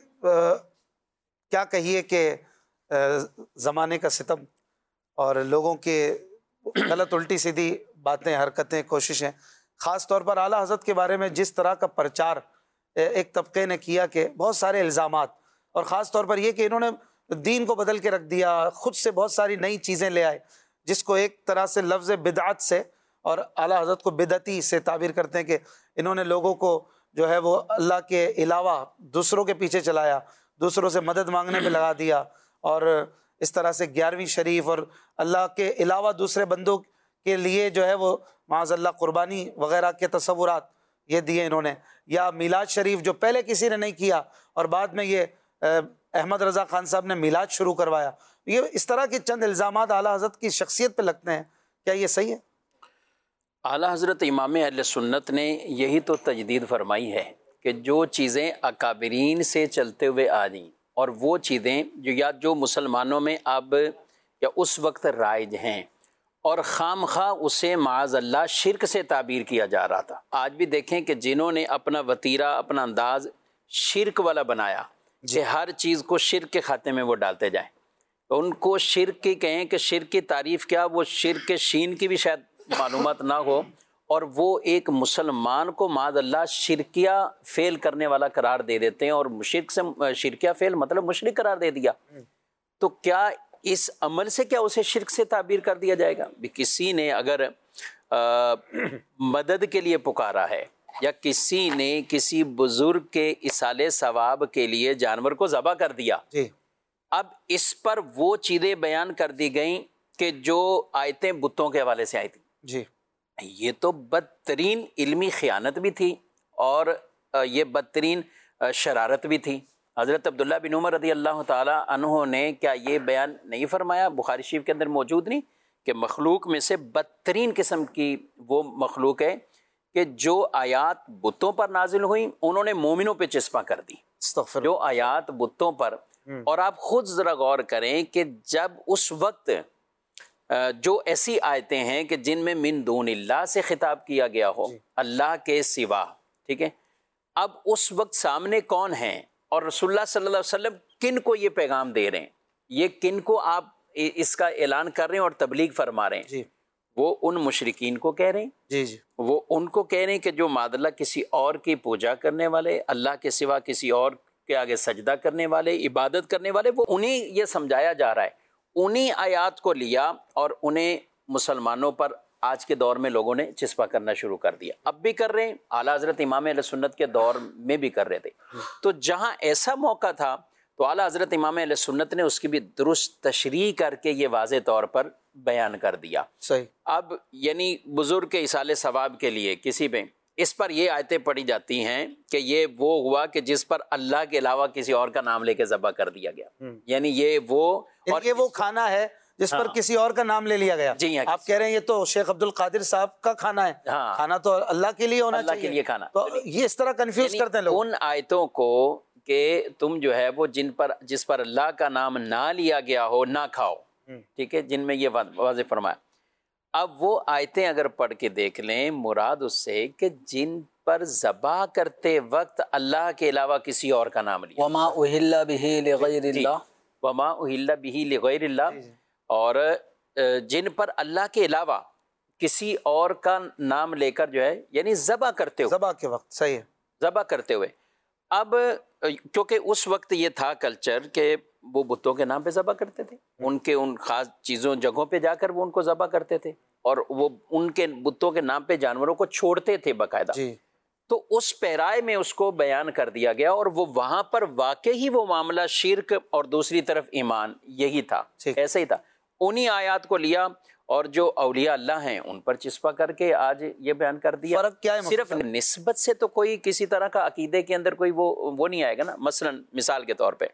کیا کہیے کہ زمانے کا ستم اور لوگوں کے غلط الٹی سیدھی باتیں، حرکتیں، کوششیں، خاص طور پر اعلیٰ حضرت کے بارے میں جس طرح کا پرچار ایک طبقے نے کیا کہ بہت سارے الزامات، اور خاص طور پر یہ کہ انہوں نے دین کو بدل کے رکھ دیا، خود سے بہت ساری نئی چیزیں لے آئے، جس کو ایک طرح سے لفظ بدعت سے، اور اعلیٰ حضرت کو بدعتی سے تعبیر کرتے ہیں کہ انہوں نے لوگوں کو جو ہے وہ اللہ کے علاوہ دوسروں کے پیچھے چلایا، دوسروں سے مدد مانگنے پہ لگا دیا، اور اس طرح سے گیارہویں شریف اور اللہ کے علاوہ دوسرے بندوں کے لیے جو ہے وہ معاذ اللہ قربانی وغیرہ کے تصورات یہ دیے انہوں نے، یا میلاد شریف جو پہلے کسی نے نہیں کیا اور بعد میں یہ احمد رضا خان صاحب نے میلاد شروع کروایا۔ یہ اس طرح کے چند الزامات اعلیٰ حضرت کی شخصیت پہ لگتے ہیں، کیا یہ صحیح ہے؟ اعلیٰ حضرت امام اہل سنت نے یہی تو تجدید فرمائی ہے کہ جو چیزیں اکابرین سے چلتے ہوئے آ رہی اور وہ چیزیں جو یا جو مسلمانوں میں اب یا اس وقت رائج ہیں اور خام خواہ اسے معاذ اللہ شرک سے تعبیر کیا جا رہا تھا۔ آج بھی دیکھیں کہ جنہوں نے اپنا وتیرہ، اپنا انداز شرک والا بنایا کہ ہر چیز کو شرک کے کھاتے میں وہ ڈالتے جائیں، تو ان کو شرک کی کہیں کہ شرک کی تعریف کیا، وہ شرک کے شین کی بھی شاید معلومات نہ ہو، اور وہ ایک مسلمان کو معاذ اللہ شرکیہ فعل کرنے والا قرار دے دیتے ہیں، اور شرک سے شرکیہ فعل مطلب مشرک قرار دے دیا۔ تو کیا اس عمل سے کیا اسے شرک سے تعبیر کر دیا جائے گا؟ بھی کسی نے اگر مدد کے لیے پکارا ہے یا کسی نے کسی بزرگ کے ایصال ثواب کے لیے جانور کو ذبح کر دیا، اب اس پر وہ چیزیں بیان کر دی گئیں کہ جو آیتیں بتوں کے حوالے سے آئی تھیں، جی یہ تو بدترین علمی خیانت بھی تھی اور یہ بدترین شرارت بھی تھی۔ حضرت عبداللہ بن عمر رضی اللہ تعالیٰ عنہ نے کیا یہ بیان نہیں فرمایا، بخاری شریف کے اندر موجود نہیں، کہ مخلوق میں سے بدترین قسم کی وہ مخلوق ہے کہ جو آیات بتوں پر نازل ہوئیں انہوں نے مومنوں پہ چسپاں کر دی، استغفر جو آیات بتوں پر. اور آپ خود ذرا غور کریں کہ جب اس وقت جو ایسی آیتیں ہیں کہ جن میں من دون اللہ سے خطاب کیا گیا ہو، اللہ کے سوا، ٹھیک ہے، اب اس وقت سامنے کون ہیں اور رسول اللہ صلی اللہ علیہ وسلم کن کو یہ پیغام دے رہے ہیں، یہ کن کو آپ اس کا اعلان کر رہے ہیں اور تبلیغ فرما رہے ہیں؟ جی وہ ان مشرکین کو کہہ رہے ہیں، جی جی وہ ان کو کہہ رہے ہیں کہ جو معاذ اللہ کسی اور کی پوجا کرنے والے، اللہ کے سوا کسی اور کے آگے سجدہ کرنے والے، عبادت کرنے والے، وہ انہیں یہ سمجھایا جا رہا ہے. انہیں آیات کو لیا اور انہیں مسلمانوں پر آج کے دور میں لوگوں نے چسپا کرنا شروع کر دیا. اب بھی کر رہے ہیں، اعلیٰ حضرت امام اہل سنت کے دور میں بھی کر رہے تھے. تو جہاں ایسا موقع تھا تو اعلیٰ حضرت امام اہل سنت نے اس کی بھی درست تشریح کر کے یہ واضح طور پر بیان کر دیا. صحیح. اب یعنی بزرگ کے ایصال ثواب کے لیے کسی پہ اس پر یہ آیتیں پڑھی جاتی ہیں کہ یہ وہ ہوا کہ جس پر اللہ کے علاوہ کسی اور کا نام لے کے ذبح کر دیا گیا، یعنی یہ وہ اور یہ وہ کھانا ہے جس پر کسی اور کا نام لے لیا گیا. جی ہاں، آپ کہہ رہے ہیں یہ تو شیخ عبد القادر صاحب کا کھانا ہے، ہاں، کھانا تو اللہ کے لیے ہونا اللہ چاہیے، کے لیے کھانا. تو یہ اس طرح کنفیوز کرتے ہیں لوگ. ان آیتوں کو کہ تم جو ہے وہ جن پر جس پر اللہ کا نام نہ لیا گیا ہو نہ کھاؤ، ٹھیک ہے، جن میں یہ واضح فرمایا. اب وہ آیتیں اگر پڑھ کے دیکھ لیں، مراد اس سے کہ جن پر ذبح کرتے وقت اللہ کے علاوہ کسی اور کا نام لیا، وما اہل بہ لغیر اللہ، وما اہل بہ لغیر اللہ، اور جن پر اللہ کے علاوہ کسی اور کا نام لے کر جو ہے یعنی ذبح کرتے ہوئے، ذبح کے وقت. صحیح ہے. ذبح کرتے ہوئے. اب کیونکہ اس وقت یہ تھا کلچر کہ وہ بتوں کے نام پہ ذبح کرتے تھے، ان کے ان خاص چیزوں جگہوں پہ جا کر وہ ان کو ذبح کرتے تھے، اور وہ ان کے بتوں کے نام پہ جانوروں کو چھوڑتے تھے باقاعدہ. جی. تو اس پیرائے میں اس کو بیان کر دیا گیا، اور وہ وہاں پر واقعی وہ معاملہ شرک اور دوسری طرف ایمان یہی تھا، ایسا ہی تھا. انہی آیات کو لیا اور جو اولیاء اللہ ہیں ان پر چسپا کر کے آج یہ بیان کر دیا. فرق کیا ہے؟ صرف نسبت سے تو کوئی کسی طرح کا عقیدے کے اندر کوئی وہ وہ نہیں آئے گا نا. مثلا مثال کے طور پہ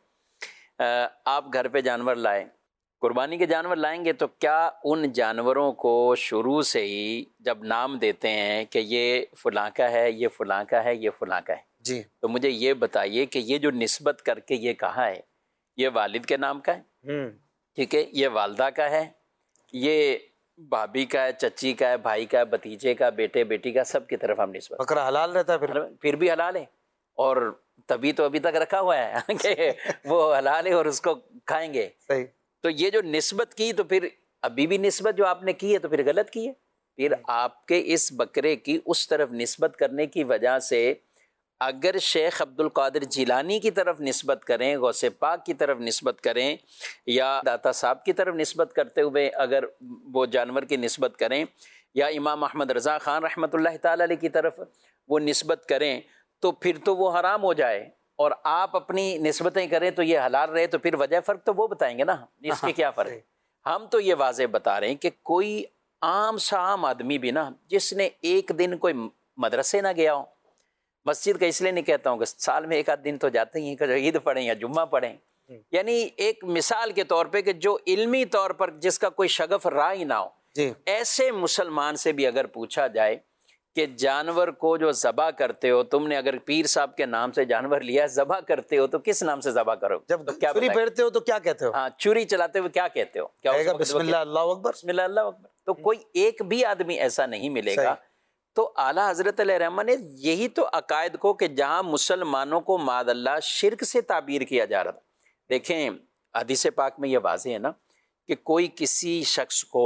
آپ گھر پہ جانور لائے، قربانی کے جانور لائیں گے، تو کیا ان جانوروں کو شروع سے ہی جب نام دیتے ہیں کہ یہ فلاں کا ہے، یہ فلاں کا ہے، یہ فلاں کا ہے، جی، تو مجھے یہ بتائیے کہ یہ جو نسبت کر کے یہ کہا ہے، یہ والد کے نام کا ہے، ٹھیک ہے، یہ والدہ کا ہے، یہ بھابھی کا ہے، چچی کا ہے، بھائی کا ہے، بھتیجے کا، بیٹے بیٹی کا، سب کی طرف ہم نسبت. بکرا حلال رہتا ہے پھر پھر بھی حلال ہے، اور تبھی تو ابھی تک رکھا ہوا ہے کہ وہ حلال ہے اور اس کو کھائیں گے. صحیح. تو یہ جو نسبت کی تو پھر ابھی بھی نسبت جو آپ نے کی ہے تو پھر غلط کی ہے. پھر آپ کے اس بکرے کی اس طرف نسبت کرنے کی وجہ سے اگر شیخ عبد القادر جیلانی کی طرف نسبت کریں، غوث پاک کی طرف نسبت کریں، یا داتا صاحب کی طرف نسبت کرتے ہوئے اگر وہ جانور کی نسبت کریں، یا امام احمد رضا خان رحمۃ اللہ تعالی علیہ کی طرف وہ نسبت کریں، تو پھر تو وہ حرام ہو جائے، اور آپ اپنی نسبتیں کریں تو یہ حلال رہے. تو پھر وجہ فرق تو وہ بتائیں گے نا، اس کے کیا فرق ہے. ہم تو یہ واضح بتا رہے ہیں کہ کوئی عام سا عام آدمی بھی نا، جس نے ایک دن کوئی مدرسے نہ گیا ہو، مسجد کا اس لیے نہیں کہتا ہوں کہ سال میں ایک آدھ دن تو جاتے ہی ہیں، عید پڑھیں یا جمعہ پڑھیں، یعنی ایک مثال کے طور پہ کہ جو علمی طور پر جس کا کوئی شگف رائے نہ ہو، جی، ایسے مسلمان سے بھی اگر پوچھا جائے کہ جانور کو جو ذبح کرتے ہو، تم نے اگر پیر صاحب کے نام سے جانور لیا، ذبح کرتے ہو تو کس نام سے ذبح کرو؟ جب تو کیا چھری پھیرتے ہو تو کیا کہتے ہو؟ ہاں، چھری چلاتے ہوئے کیا کہتے ہو؟ کیا کہے گا بسم اللہ اللہ اکبر، بسم اللہ اللہ اکبر. تو کوئی ایک بھی آدمی ایسا نہیں ملے گا. تو اعلیٰ حضرت علیہ رحمہ نے یہی تو عقائد کو کہ جہاں مسلمانوں کو معاذ اللہ شرک سے تعبیر کیا جا رہا تھا. دیکھیں حدیث پاک میں یہ واضح ہے نا کہ کوئی کسی شخص کو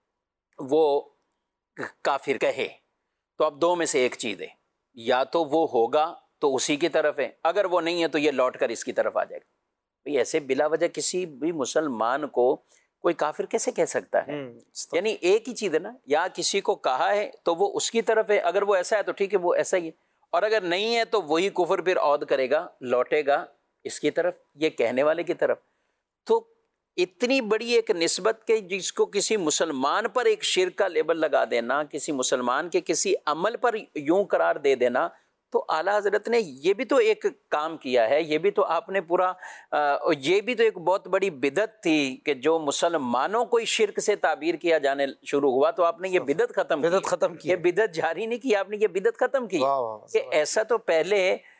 وہ کافر کہے تو اب دو میں سے ایک چیز ہے، یا تو وہ ہوگا تو اسی کی طرف ہے، اگر وہ نہیں ہے تو یہ لوٹ کر اس کی طرف آ جائے گا. بھئی ایسے بلا وجہ کسی بھی مسلمان کو کوئی کافر کیسے کہہ سکتا ہے؟ یعنی ایک ہی چیز ہے نا، یا کسی کو کہا ہے تو وہ اس کی طرف ہے، اگر وہ ایسا ہے تو ٹھیک ہے وہ ایسا ہی ہے، اور اگر نہیں ہے تو وہی کفر پھر عود کرے گا، لوٹے گا اس کی طرف، یہ کہنے والے کی طرف. تو اتنی بڑی ایک نسبت کہ جس کو کسی مسلمان پر ایک شرک کا لیبل لگا دینا، کسی مسلمان کے کسی عمل پر یوں قرار دے دینا، تو اعلیٰ حضرت نے یہ بھی تو ایک کام کیا ہے، یہ بھی تو آپ نے پورا یہ بھی تو ایک بہت بڑی بدعت تھی کہ جو مسلمانوں کو اس شرک سے تعبیر کیا جانے شروع ہوا، تو آپ نے یہ بدعت ختم کی، بدعت ختم کی، یہ بدعت جاری نہیں کی، آپ نے یہ بدعت ختم کی کہ ایسا تو پہلے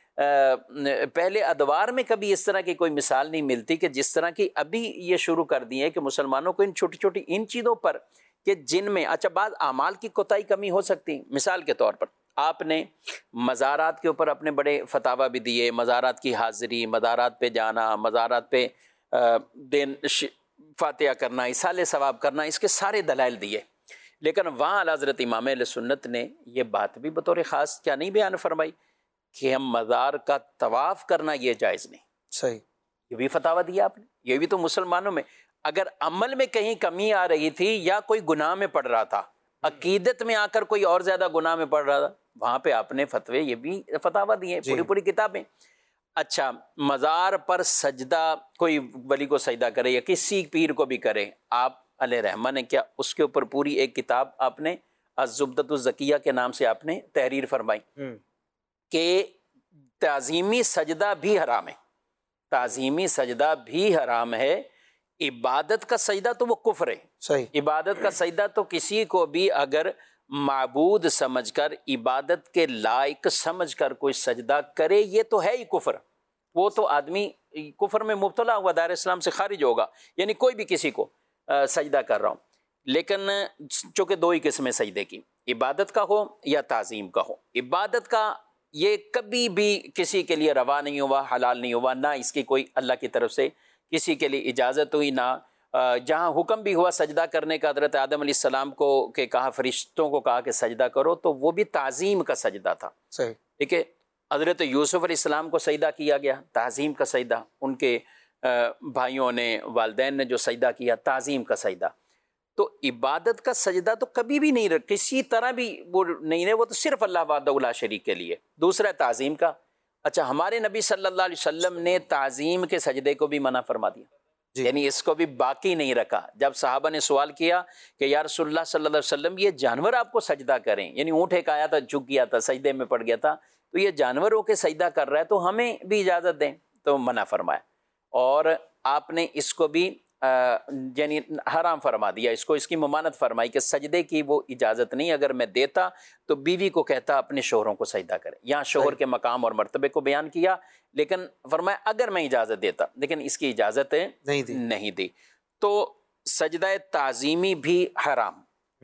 پہلے ادوار میں کبھی اس طرح کی کوئی مثال نہیں ملتی کہ جس طرح کی ابھی یہ شروع کر دی ہے کہ مسلمانوں کو ان چھوٹی چھوٹی ان چیزوں پر کہ جن میں اچھا بعض اعمال کی کوتاہی کمی ہو سکتی، مثال کے طور پر آپ نے مزارات کے اوپر اپنے بڑے فتاوی بھی دیے، مزارات کی حاضری، مزارات پہ جانا، مزارات پہ دین فاتحہ کرنا، ایصال ثواب کرنا، اس کے سارے دلائل دیے، لیکن وہاں حضرت امام اہل سنت نے یہ بات بھی بطور خاص کیا نہیں بیان فرمائی کہ ہم مزار کا طواف کرنا یہ جائز نہیں. صحیح، یہ بھی فتاوی دیا آپ نے. یہ بھی تو مسلمانوں میں اگر عمل میں کہیں کمی آ رہی تھی یا کوئی گناہ میں پڑ رہا تھا، عقیدت میں آ کر کوئی اور زیادہ گناہ میں پڑ رہا تھا، وہاں پہ آپ نے فتوے یہ بھی فتاوی دیے، پوری پوری کتابیں. اچھا مزار پر سجدہ کوئی ولی کو سجدہ کرے یا کسی پیر کو بھی کرے، آپ علیہ رحمہ نے کیا اس کے اوپر پوری ایک کتاب آپ نے الزبدۃ الزکیہ کے نام سے آپ نے تحریر فرمائی کہ تعظیمی سجدہ بھی حرام ہے، تعظیمی سجدہ بھی حرام ہے. عبادت کا سجدہ تو وہ کفر ہے. صحیح، عبادت کا سجدہ تو کسی کو بھی اگر معبود سمجھ کر عبادت کے لائق سمجھ کر کوئی سجدہ کرے یہ تو ہے ہی کفر، وہ تو آدمی کفر میں مبتلا ہوا دائرہ اسلام سے خارج ہوگا. یعنی کوئی بھی کسی کو سجدہ کر رہا ہوں، لیکن چونکہ دو ہی قسمیں سجدے کی، عبادت کا ہو یا تعظیم کا ہو. عبادت کا یہ کبھی بھی کسی کے لیے روا نہیں ہوا، حلال نہیں ہوا، نہ اس کی کوئی اللہ کی طرف سے کسی کے لیے اجازت ہوئی، نہ جہاں حکم بھی ہوا سجدہ کرنے کا حضرت آدم علیہ السلام کو کہ کہا فرشتوں کو کہا کہ سجدہ کرو، تو وہ بھی تعظیم کا سجدہ تھا. صحیح، ٹھیک ہے. حضرت یوسف علیہ السلام کو سجدہ کیا گیا، تعظیم کا سجدہ. ان کے بھائیوں نے، والدین نے جو سجدہ کیا، تعظیم کا سجدہ. تو عبادت کا سجدہ تو کبھی بھی نہیں رکھ کسی طرح بھی وہ نہیں ہے، وہ تو صرف اللہ وحدہ لا شریک کے لیے. دوسرا تعظیم کا. اچھا ہمارے نبی صلی اللہ علیہ وسلم نے تعظیم کے سجدے کو بھی منع فرما دیا، جی. یعنی اس کو بھی باقی نہیں رکھا. جب صحابہ نے سوال کیا کہ یا رسول اللہ صلی اللہ علیہ وسلم یہ جانور آپ کو سجدہ کریں، یعنی اونٹ ایک آیا تھا جھک گیا تھا سجدے میں پڑ گیا تھا، تو یہ جانوروں کے سجدہ کر رہا ہے تو ہمیں بھی اجازت دیں، تو منع فرمایا. اور آپ نے اس کو بھی یعنی حرام فرما دیا، اس کو اس کی ممانعت فرمائی کہ سجدے کی وہ اجازت نہیں. اگر میں دیتا تو بیوی کو کہتا اپنے شوہروں کو سجدہ کرے. یہاں شوہر کے مقام اور مرتبے کو بیان کیا، لیکن فرمایا اگر میں اجازت دیتا، لیکن اس کی اجازت نہیں دی, نہیں دی. تو سجدہ تعظیمی بھی حرام.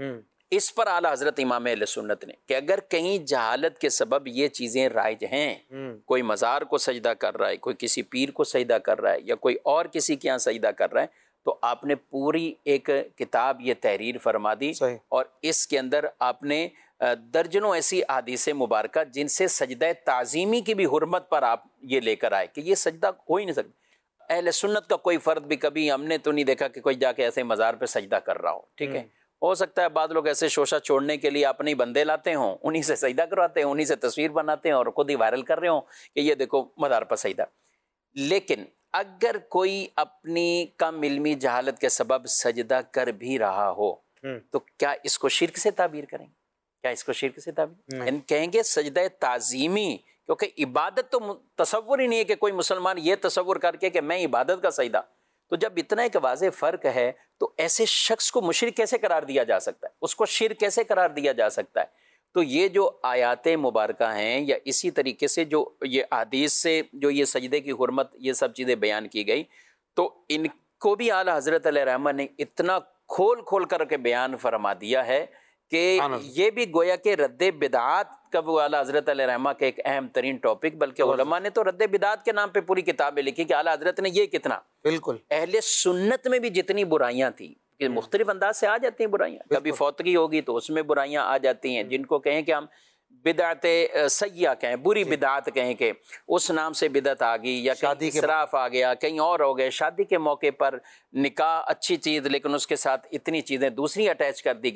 اس پر اعلیٰ حضرت امام اہل سنت نے کہ اگر کہیں جہالت کے سبب یہ چیزیں رائج ہیں، کوئی مزار کو سجدہ کر رہا ہے، کوئی کسی پیر کو سجدہ کر رہا ہے، یا کوئی اور کسی کے یہاں سجدہ کر رہا ہے، تو آپ نے پوری ایک کتاب یہ تحریر فرما دی. اور اس کے اندر آپ نے درجنوں ایسی احادیث مبارکہ جن سے سجدہ تعظیمی کی بھی حرمت پر آپ یہ لے کر آئے کہ یہ سجدہ ہو ہی نہیں سکتا. اہل سنت کا کوئی فرد بھی کبھی ہم نے تو نہیں دیکھا کہ کوئی جا کے ایسے مزار پہ سجدہ کر رہا ہو. ٹھیک ہے، ہو سکتا ہے بعض لوگ ایسے شوشہ چھوڑنے کے لیے اپنے بندے لاتے ہوں، انہی سے سجدہ کرواتے ہیں، انہی سے تصویر بناتے ہیں اور خود ہی وائرل کر رہے ہوں کہ یہ دیکھو مزار پر سجدہ. لیکن اگر کوئی اپنی کم علمی جہالت کے سبب سجدہ کر بھی رہا ہو تو کیا اس کو شرک سے تعبیر کریں گے؟ کیا اس کو شرک سے تعبیر ان کہیں گے سجدہ تعظیمی؟ کیونکہ عبادت تو تصور ہی نہیں ہے کہ کوئی مسلمان یہ تصور کر کے کہ میں عبادت کا سجدہ. تو جب اتنا ایک واضح فرق ہے تو ایسے شخص کو مشرک کیسے قرار دیا جا سکتا ہے، اس کو شرک کیسے قرار دیا جا سکتا ہے؟ تو یہ جو آیات مبارکہ ہیں یا اسی طریقے سے جو یہ حدیث سے جو یہ سجدے کی حرمت یہ سب چیزیں بیان کی گئی، تو ان کو بھی اعلیٰ حضرت علیہ رحمہ نے اتنا کھول کھول کر کے بیان فرما دیا ہے کہ یہ بھی گویا کہ رد بدعات کا وہ اعلیٰ حضرت علیہ رحمہ کا ایک اہم ترین ٹاپک، بلکہ علماء نے تو رد بدعات کے نام پہ پوری کتابیں لکھی کہ اعلیٰ حضرت نے یہ کتنا. بالکل اہل سنت میں بھی جتنی برائیاں تھیں کہ مختلف انداز سے آ جاتی ہیں برائیاں، کبھی فوتگی ہوگی تو اس میں برائیاں آ جاتی ہیں، جن کو کہیں کہ ہم بدعت سیئہ کہیں، بری بدعات کہیں کہ اس نام سے بدعت آ گئی، یا کہیں اسراف آ گیا، کہیں اور ہو گئے. شادی کے موقع پر نکاح اچھی چیز لیکن اس کے ساتھ اتنی چیزیں دوسری اٹیچ کر دی گئی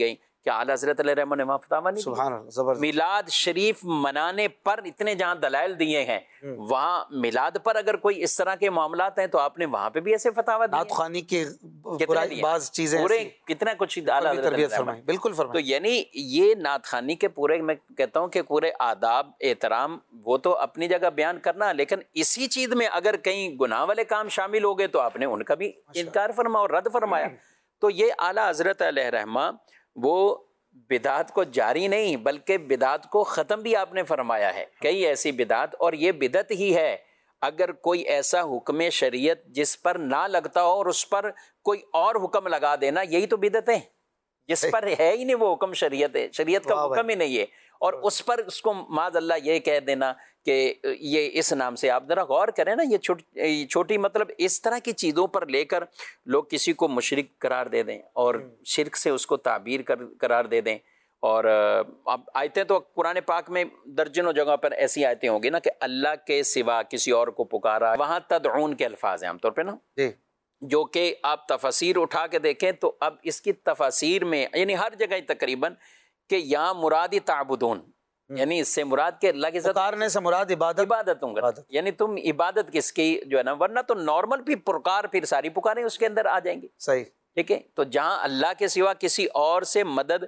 کہ اعلیٰ حضرت علیہ رحمہ نے وہاں فتاویٰ نہیں سبحان اللہ، زبردست. میلاد شریف منانے پر اتنے جہاں دلائل دیے ہیں، وہاں میلاد پر اگر کوئی اس طرح کے معاملات ہیں تو آپ نے وہاں پہ بھی ایسے فتاویٰ دیے نعت خوانی کے کتنے برائی دیے؟ بعض چیزیں پورے ایسی کتنا کچھ اعلیٰ بھی حضرت تربیت علیہ فرمائی، بالکل تو فرمائی. یعنی یہ نعت خوانی کے پورے، میں کہتا ہوں کہ پورے آداب احترام وہ تو اپنی جگہ بیان کرنا، لیکن اسی چیز میں اگر کہیں گناہ والے کام شامل ہو گئے تو آپ نے ان کا بھی انکار فرمایا اور رد فرمایا. تو یہ اعلیٰ حضرت علیہ رحمہ وہ بدعت کو جاری نہیں بلکہ بدعت کو ختم بھی آپ نے فرمایا ہے. کئی ایسی بدعت، اور یہ بدعت ہی ہے اگر کوئی ایسا حکم شریعت جس پر نہ لگتا ہو اور اس پر کوئی اور حکم لگا دینا، یہی تو بدعت ہے. جس پر ہے ہی نہیں وہ حکم شریعت ہے، شریعت کا حکم ہی نہیں ہے، اور اس پر اس کو معاذ اللہ یہ کہہ دینا کہ یہ اس نام سے. آپ ذرا غور کریں نا، یہ چھوٹی مطلب اس طرح کی چیزوں پر لے کر لوگ کسی کو مشرک قرار دے دیں اور شرک سے اس کو تعبیر قرار دے دیں. اور اب آیتیں تو قرآن پاک میں درجنوں جگہ پر ایسی آیتیں ہوں گی نا کہ اللہ کے سوا کسی اور کو پکارا. وہاں تدعون کے الفاظ ہیں عام طور پہ نا، جو کہ آپ تفاسیر اٹھا کے دیکھیں تو اب اس کی تفاسیر میں یعنی ہر جگہ تقریباً کہ یہاں مراد تعبدون، یعنی اس سے مراد کہ اللہ کے ساتھ پکارنے سے مراد عبادت عبادت ہوں گا. یعنی تم عبادت کس کی جو ہے نا، ورنہ تو نارمل بھی پرکار پھر ساری پکاریں اس کے اندر آ جائیں گی. صحیح، ٹھیک ہے. تو جہاں اللہ کے سوا کسی اور سے مدد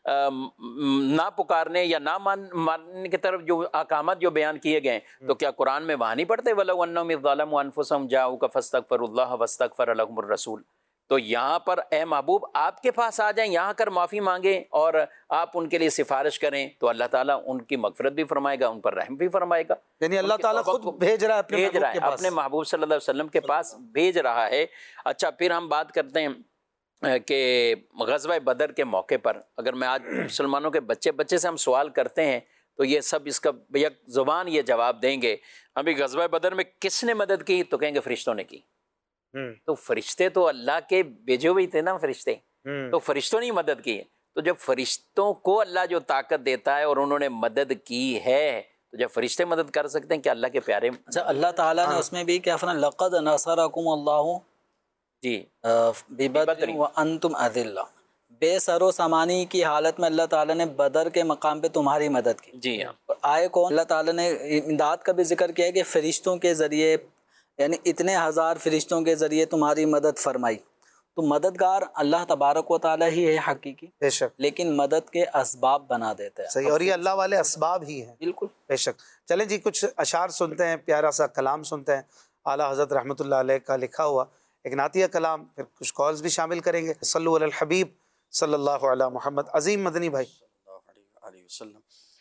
نہ پکارنے یا نہ ماننے کی طرف جو احکامات جو بیان کیے گئے ہیں، تو کیا قرآن میں وہاں نہیں پڑھتے وَلَوْ أَنَّهُمْ إِذْ ظَلَمُوا أَنفُسَهُمْ جَاءُوكَ فَاسْتَغْفَرُوا اللَّهَ وَاسْتَغْفَرَ لَهُمُ الرَّسُولُ. تو یہاں پر اے محبوب آپ کے پاس آ جائیں، یہاں کر معافی مانگیں اور آپ ان کے لیے سفارش کریں تو اللہ تعالیٰ ان کی مغفرت بھی فرمائے گا، ان پر رحم بھی فرمائے گا. یعنی اللہ تعالیٰ خود بھیج رہا ہے اپنے بھیج رہا محبوب کے ہے پاس، اپنے محبوب صلی اللہ علیہ وسلم کے پاس بھیج رہا ہے. اچھا، پھر ہم بات کرتے ہیں کہ غزوہ بدر کے موقع پر اگر میں آج مسلمانوں کے بچے بچے سے ہم سوال کرتے ہیں تو یہ سب اس کا یک زبان یہ جواب دیں گے. ابھی غزوہ بدر میں کس نے مدد کی تو کہیں گے فرشتوں نے کی. تو فرشتے تو اللہ کے بھیجے ہوئے تھے نا فرشتے، تو فرشتوں نے مدد کی. تو جب فرشتوں کو اللہ جو طاقت دیتا ہے اور انہوں نے مدد کی ہے تو جب فرشتے مدد کر سکتے ہیں کہ اللہ کے پیارے. اچھا، اللہ تعالیٰ نے اس میں بھی کیا فرمایا، لقد نصرکم اللہ جی ببدر وانتم اذلہ. بے سر و سامانی کی حالت میں اللہ تعالیٰ نے بدر کے مقام پہ تمہاری مدد کی. جی ہاں. آئے کون؟ اللہ تعالیٰ نے امداد کا بھی ذکر کیا ہے کہ فرشتوں کے ذریعے، یعنی اتنے ہزار فرشتوں کے ذریعے تمہاری مدد فرمائی. تو مددگار اللہ تبارک و تعالیٰ ہی ہے حقیقی، بے شک، لیکن مدد کے اسباب بنا دیتا ہے. صحیح، اور یہ اللہ والے اسباب ہی ہیں. بالکل، بے شک. چلیں جی کچھ اشعار سنتے ہیں، پیارا سا کلام سنتے ہیں اعلیٰ حضرت رحمۃ اللہ علیہ کا لکھا ہوا ایک نعتیہ کلام، پھر کچھ کالز بھی شامل کریں گے. صلو علی الحبیب صلی اللہ علی محمد. عظیم مدنی بھائی صلی اللہ علیہ وسلم.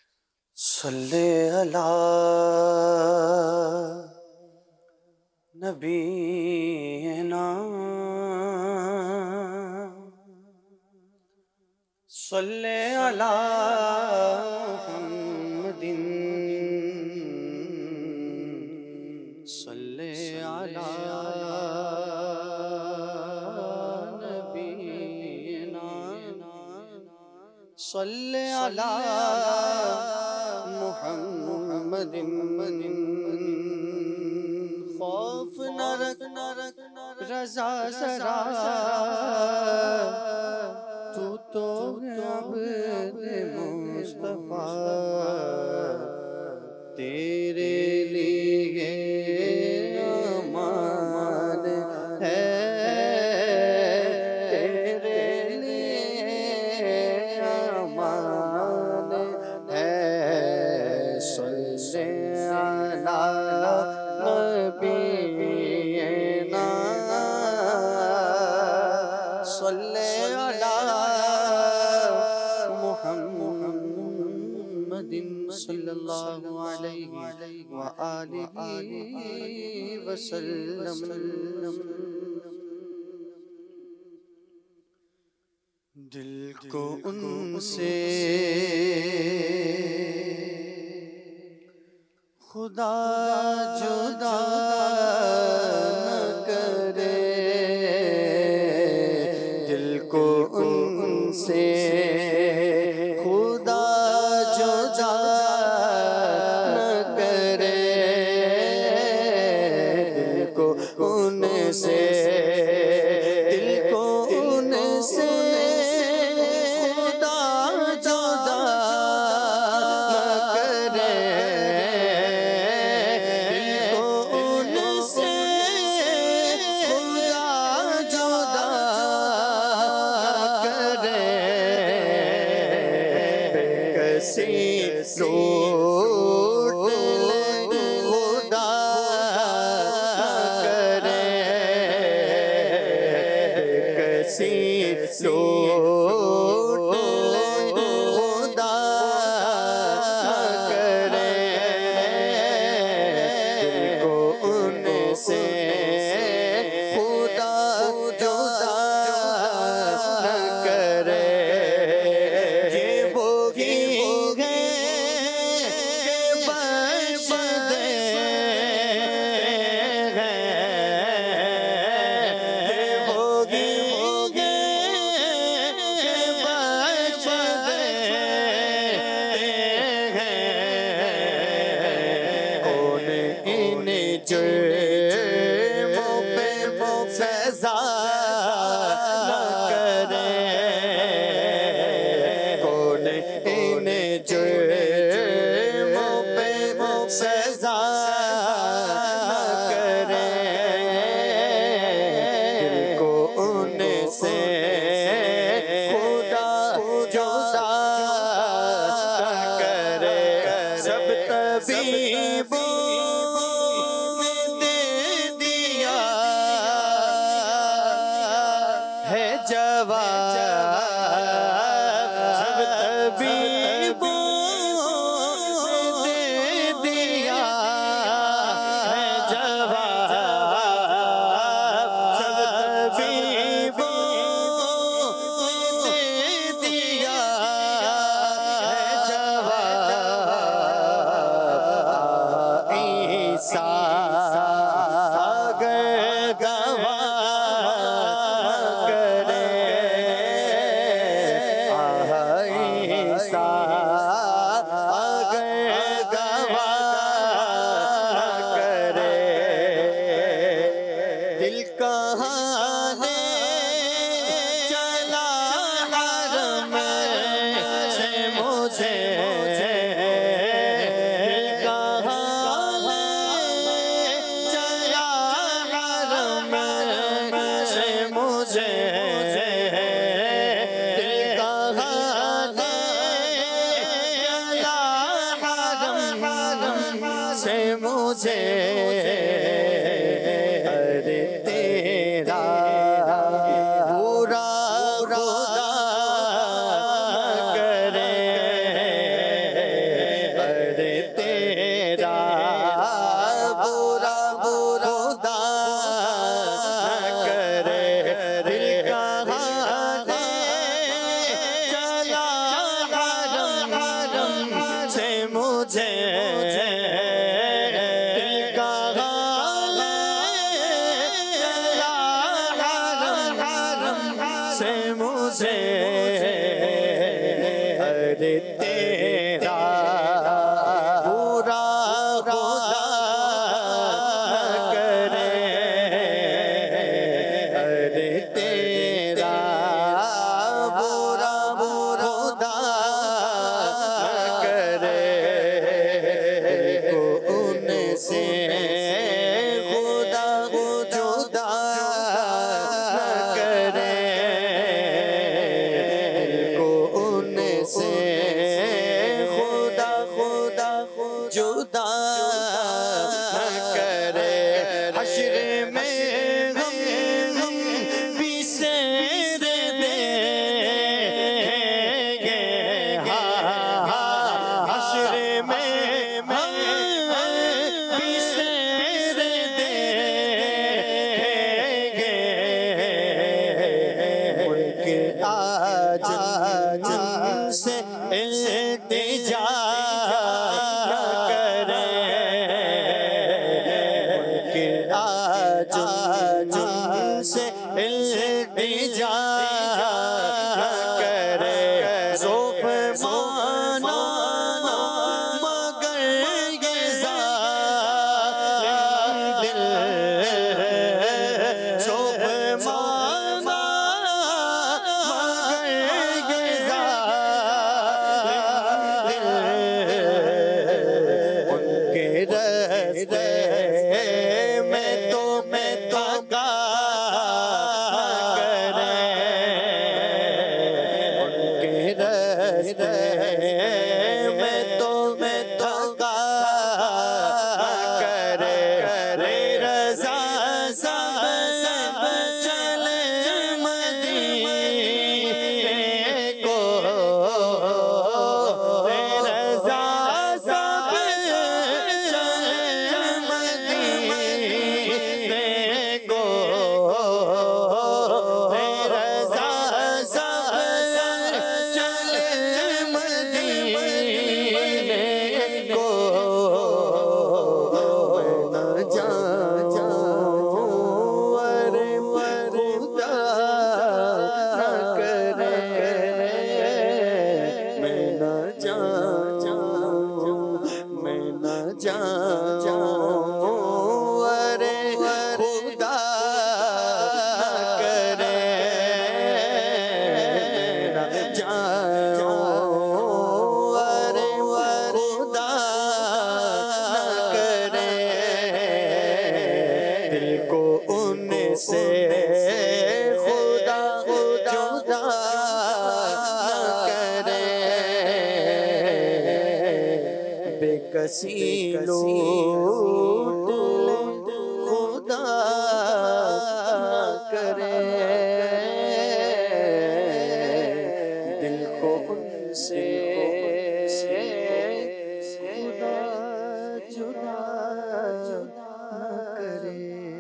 صلی علی نبینا صلی علی محمد صلی علی صلی علی محمد. خوف نہ رکھ رضا ذرا، تو تو عبد مصطفیٰ، تیرے لیے امان ہے، صلی اللہ علیہ وآلہ وسلم. دل کو ان سے خدا جدا نہ کرے، دل کو ان سے خدا جدا نہ کرے، دل کو ان سے دل کو ان سے خدا جرموں پہ سزا نہ کرے کون ان جرموں پہ سزا نہ کرے دل کو ان سے خدا جدا نہ کرے سب طبیبوں نے دے دیا ہے جواب سب طبیبوں نے دے دیا ہے جواب سب طبیبوں نے دے دیا ہے جواب عیسیٰ اگر گواہ کرے عیسیٰ اگر گواہ کرے دل کہاں ہے چلا حرم سے مجھے دل کہاں ہے چلا حرم سے مجھے دل کہاں ہے چلا حرم سے مجھے ارے تیرا برا خدا کرے ارے تیرا برا برا خدا کرے دل کہاں ہے چلا حرم سے مجھے دل کہاں ہے چلا حرم سے مجھے ارے تیرا برا خدا کرے ارے تیرا برا برا خدا کرے کو ان سے خدا جدا نہ کرے کو ان سے خدا خدا جدا نہ کرے حشر میں ہم بھی سیر دیں گے حشر میں ہم بھی سیر دیں گے ملک آج جن سے التجا نہ کرے ملک آج جن سے التجا نہ کرے ذوق مانا مگر یہ ظالم دل ذوق مانا مگر یہ ظالم دل ان کے رستے میں تو میں تو کرے ان کے رستے میں تو میں تو کرے رے رضا سب چلے مدینے کو رے رضا سب چلے مدینے کو رے رضا سب چلے مدینے کو میں نہ جاؤں ارے خدا نہ کرے میں نہ جاؤں میں نہ جاؤں کسی لوٹ لے خدا نہ کرے دل کو ان سے خدا جدا نہ کرے۔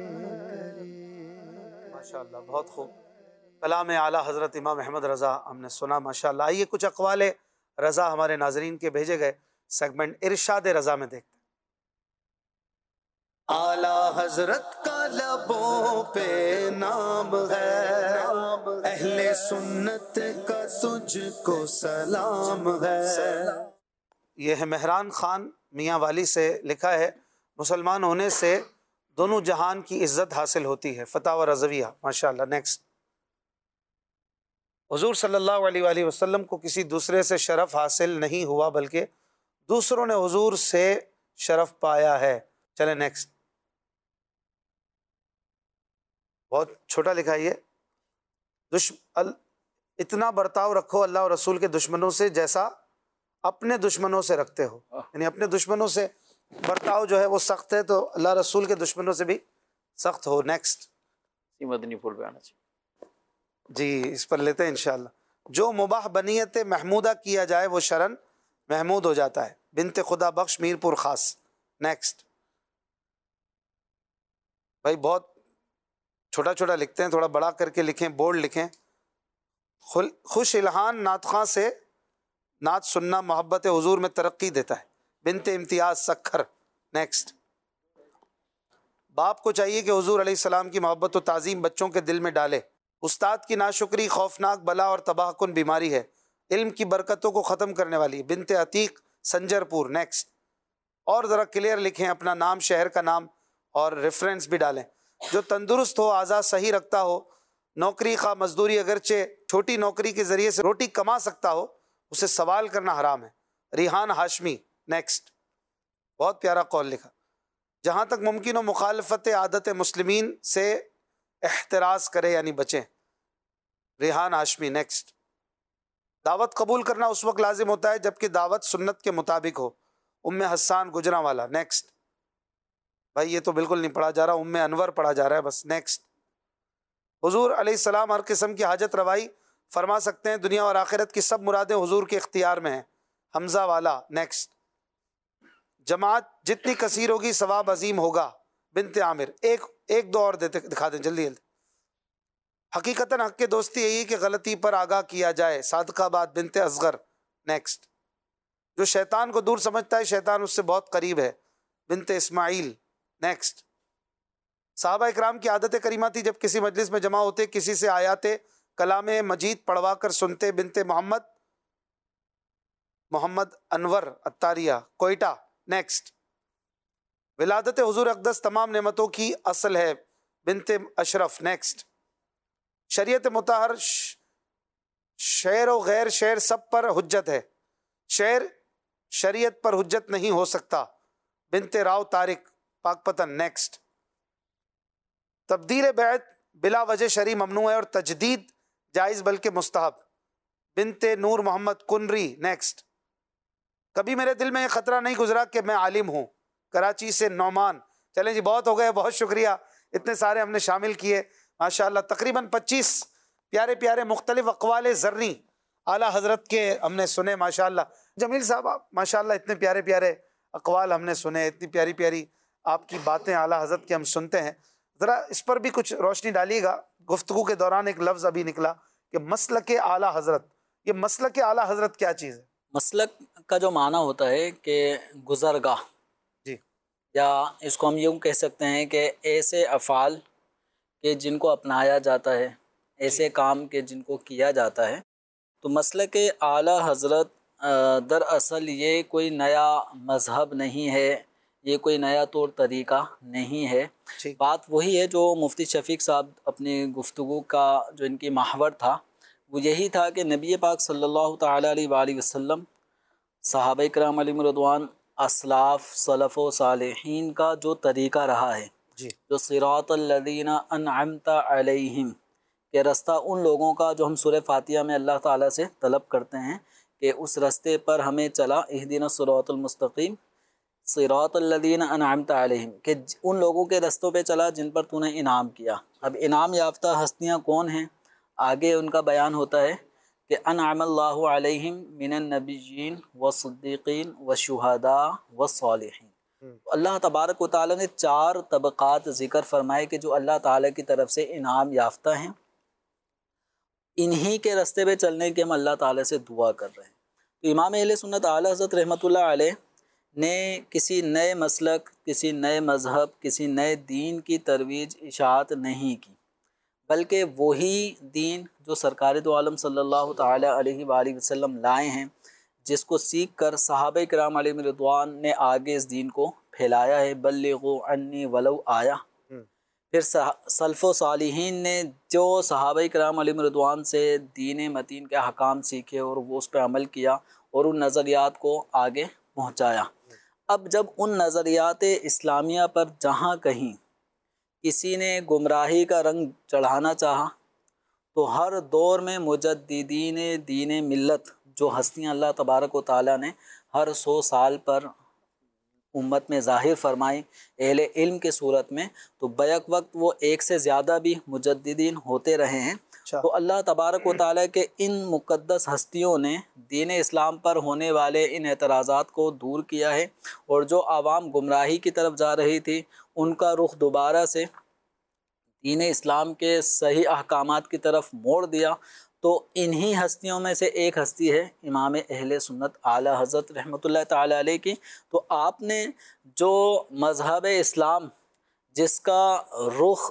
ماشاءاللہ بہت خوب کلام اعلیٰ حضرت امام احمد رضا ہم نے سنا ماشاءاللہ۔ آئیے کچھ اقوال رضا ہمارے ناظرین کے بھیجے گئے سیگمنٹ ارشاد رضا میں دیکھتے ہیں۔ اعلیٰ حضرت کا لبوں پہ نام ہے، اہل سنت کا تجھ کو سلام ہے۔ یہ ہے مہران خان میاں والی سے لکھا ہے، مسلمان ہونے سے دونوں جہان کی عزت حاصل ہوتی ہے، فتاوی رضویہ ماشاءاللہ۔ نیکسٹ، حضور صلی اللہ علیہ وآلہ وسلم کو کسی دوسرے سے شرف حاصل نہیں ہوا بلکہ دوسروں نے حضور سے شرف پایا ہے۔ چلیں نیکسٹ، بہت چھوٹا لکھا یہ، دشمن اتنا برتاؤ رکھو اللہ اور رسول کے دشمنوں سے جیسا اپنے دشمنوں سے رکھتے ہو، یعنی اپنے دشمنوں سے برتاؤ جو ہے وہ سخت ہے تو اللہ رسول کے دشمنوں سے بھی سخت ہو۔ نیکسٹ، مدنی پھول پہ آنا چاہیے جی اس پر لیتے ہیں انشاءاللہ۔ جو مباح بنیت محمودہ کیا جائے وہ شرن محمود ہو جاتا ہے، بنت خدا بخش میر پور خاص۔ نیکسٹ، بھائی بہت چھوٹا چھوٹا لکھتے ہیں، تھوڑا بڑا کر کے لکھیں، بولڈ لکھیں۔ خوش الہان نعت خواں سے نعت سننا محبت حضور میں ترقی دیتا ہے، بنت امتیاز سکھر۔ نیکسٹ، باپ کو چاہیے کہ حضور علیہ السلام کی محبت و تعظیم بچوں کے دل میں ڈالے۔ استاد کی ناشکری خوفناک بلا اور تباہ کن بیماری ہے، علم کی برکتوں کو ختم کرنے والی، بنت عتیق سنجر پور۔ نیکسٹ، اور ذرا کلیئر لکھیں اپنا نام، شہر کا نام اور ریفرنس بھی ڈالیں۔ جو تندرست ہو، اعضاء صحیح رکھتا ہو، نوکری خواہ مزدوری اگرچہ چھوٹی نوکری کے ذریعے سے روٹی کما سکتا ہو، اسے سوال کرنا حرام ہے، ریحان ہاشمی۔ نیکسٹ، بہت پیارا قول لکھا، جہاں تک ممکن ہو مخالفت عادت مسلمین سے احتراز کرے یعنی بچیں، ریحان ہاشمی۔ نیکسٹ، دعوت قبول کرنا اس وقت لازم ہوتا ہے جبکہ دعوت سنت کے مطابق ہو، ام حسان گجرانوالا۔ نیکسٹ، بھائی یہ تو بالکل نہیں پڑھا جا رہا، ام انور پڑھا جا رہا ہے بس۔ نیکسٹ، حضور علیہ السلام ہر قسم کی حاجت روائی فرما سکتے ہیں، دنیا اور آخرت کی سب مرادیں حضور کے اختیار میں ہیں، حمزہ والا۔ نیکسٹ، جماعت جتنی کثیر ہوگی ثواب عظیم ہوگا، بنت عامر۔ ایک ایک دو اور دیتے دکھا دیں جلدی جلدی۔ حقیقتاً حق کے دوستی یہی کہ غلطی پر آگاہ کیا جائے، صادقہ بات، بنت اصغر۔ نیکسٹ، جو شیطان کو دور سمجھتا ہے شیطان اس سے بہت قریب ہے، بنت اسماعیل۔ نیکسٹ، صحابہ اکرام کی عادت کریمہ تھی جب کسی مجلس میں جمع ہوتے کسی سے آیات کلام مجید پڑھوا کر سنتے، بنت محمد محمد انور اتاریہ کوئٹہ۔ نیکسٹ، ولادت حضور اقدس تمام نعمتوں کی اصل ہے، بنت اشرف۔ نیکسٹ، شریعت مطہر شعر و غیر شعر سب پر حجت ہے، شعر شریعت پر حجت نہیں ہو سکتا، بنت راؤ طارق پاک پتن۔ نیکسٹ، تبدیل بیعت بلا وجہ شرعی ممنوع ہے اور تجدید جائز بلکہ مستحب، بنت نور محمد کنری۔ نیکسٹ، کبھی میرے دل میں یہ خطرہ نہیں گزرا کہ میں عالم ہوں، کراچی سے نعمان۔ چلیں جی بہت ہو گئے، بہت شکریہ، اتنے سارے ہم نے شامل کیے ماشاءاللہ، تقریباً پچیس پیارے پیارے مختلف اقوال زرنی اعلیٰ حضرت کے ہم نے سنے ماشاءاللہ۔ جمیل صاحب ماشاءاللہ اتنے پیارے پیارے اقوال ہم نے سنے، اتنی پیاری پیاری آپ کی باتیں اعلیٰ حضرت کے ہم سنتے ہیں، ذرا اس پر بھی کچھ روشنی ڈالیے گا۔ گفتگو کے دوران ایک لفظ ابھی نکلا کہ مسلک اعلیٰ حضرت، یہ مسلک اعلیٰ حضرت کیا چیز ہے؟ مسلک کا جو معنی ہوتا ہے کہ گزرگاہ، جی، یا اس کو ہم یوں کہہ سکتے ہیں کہ ایسے افعال کہ جن کو اپنایا جاتا ہے، ایسے کام کہ جن کو کیا جاتا ہے۔ تو مسلک اعلیٰ حضرت دراصل یہ کوئی نیا مذہب نہیں ہے، یہ کوئی نیا طور طریقہ نہیں ہے، بات وہی ہے جو مفتی شفیق صاحب اپنی گفتگو کا جو ان کی محور تھا وہ یہی تھا کہ نبی پاک صلی اللہ تعالیٰ علیہ وآلہ وسلم، صحابہ کرام علیہم رضوان، اسلاف سلف و صالحین کا جو طریقہ رہا ہے، جی، جو صراط الذین انعمت علیہم کہ رستہ ان لوگوں کا جو ہم سورہ فاتحہ میں اللہ تعالیٰ سے طلب کرتے ہیں کہ اس رستے پر ہمیں چلا، اہدنا الصراط المستقیم، صراط الذین انعمت علیہم، کہ ان لوگوں کے رستوں پہ چلا جن پر تو نے انعام کیا۔ اب انعام یافتہ ہستیاں کون ہیں؟ آگے ان کا بیان ہوتا ہے کہ انعم اللہ علیہم من النبیین والصدیقین والشہداء والصالحین۔ اللہ تبارک و تعالیٰ نے چار طبقات ذکر فرمائے کہ جو اللہ تعالیٰ کی طرف سے انعام یافتہ ہیں، انہی کے رستے پہ چلنے کی ہم اللہ تعالیٰ سے دعا کر رہے ہیں۔ تو امام اہل سنت اعلیٰ حضرت رحمۃ اللہ علیہ نے کسی نئے مسلک، کسی نئے مذہب، کسی نئے دین کی ترویج اشاعت نہیں کی، بلکہ وہی دین جو سرکار دو عالم صلی اللہ تعالیٰ علیہ وآلہ وسلم لائے ہیں، جس کو سیکھ کر صحابہ کرام علیہ رضوان نے آگے اس دین کو پھیلایا ہے۔ بلغوا عنی ولو آیا۔ پھر سلف و صالحین نے جو صحابہ کرام علیہ رضوان سے دین متین کے احکام سیکھے اور وہ اس پہ عمل کیا اور ان نظریات کو آگے پہنچایا۔ اب جب ان نظریات اسلامیہ پر جہاں کہیں کسی نے گمراہی کا رنگ چڑھانا چاہا تو ہر دور میں مجددین دین ملت جو ہستیاں اللہ تبارک و تعالیٰ نے ہر سو سال پر امت میں ظاہر فرمائی اہل علم کے صورت میں، تو بیک وقت وہ ایک سے زیادہ بھی مجددین ہوتے رہے ہیں۔ تو اللہ تبارک و تعالیٰ کے ان مقدس ہستیوں نے دین اسلام پر ہونے والے ان اعتراضات کو دور کیا ہے، اور جو عوام گمراہی کی طرف جا رہی تھی ان کا رخ دوبارہ سے دین اسلام کے صحیح احکامات کی طرف موڑ دیا۔ تو انہی ہستیوں میں سے ایک ہستی ہے امام اہل سنت اعلیٰ حضرت رحمۃ اللہ تعالیٰ علیہ کی۔ تو آپ نے جو مذہب اسلام جس کا رخ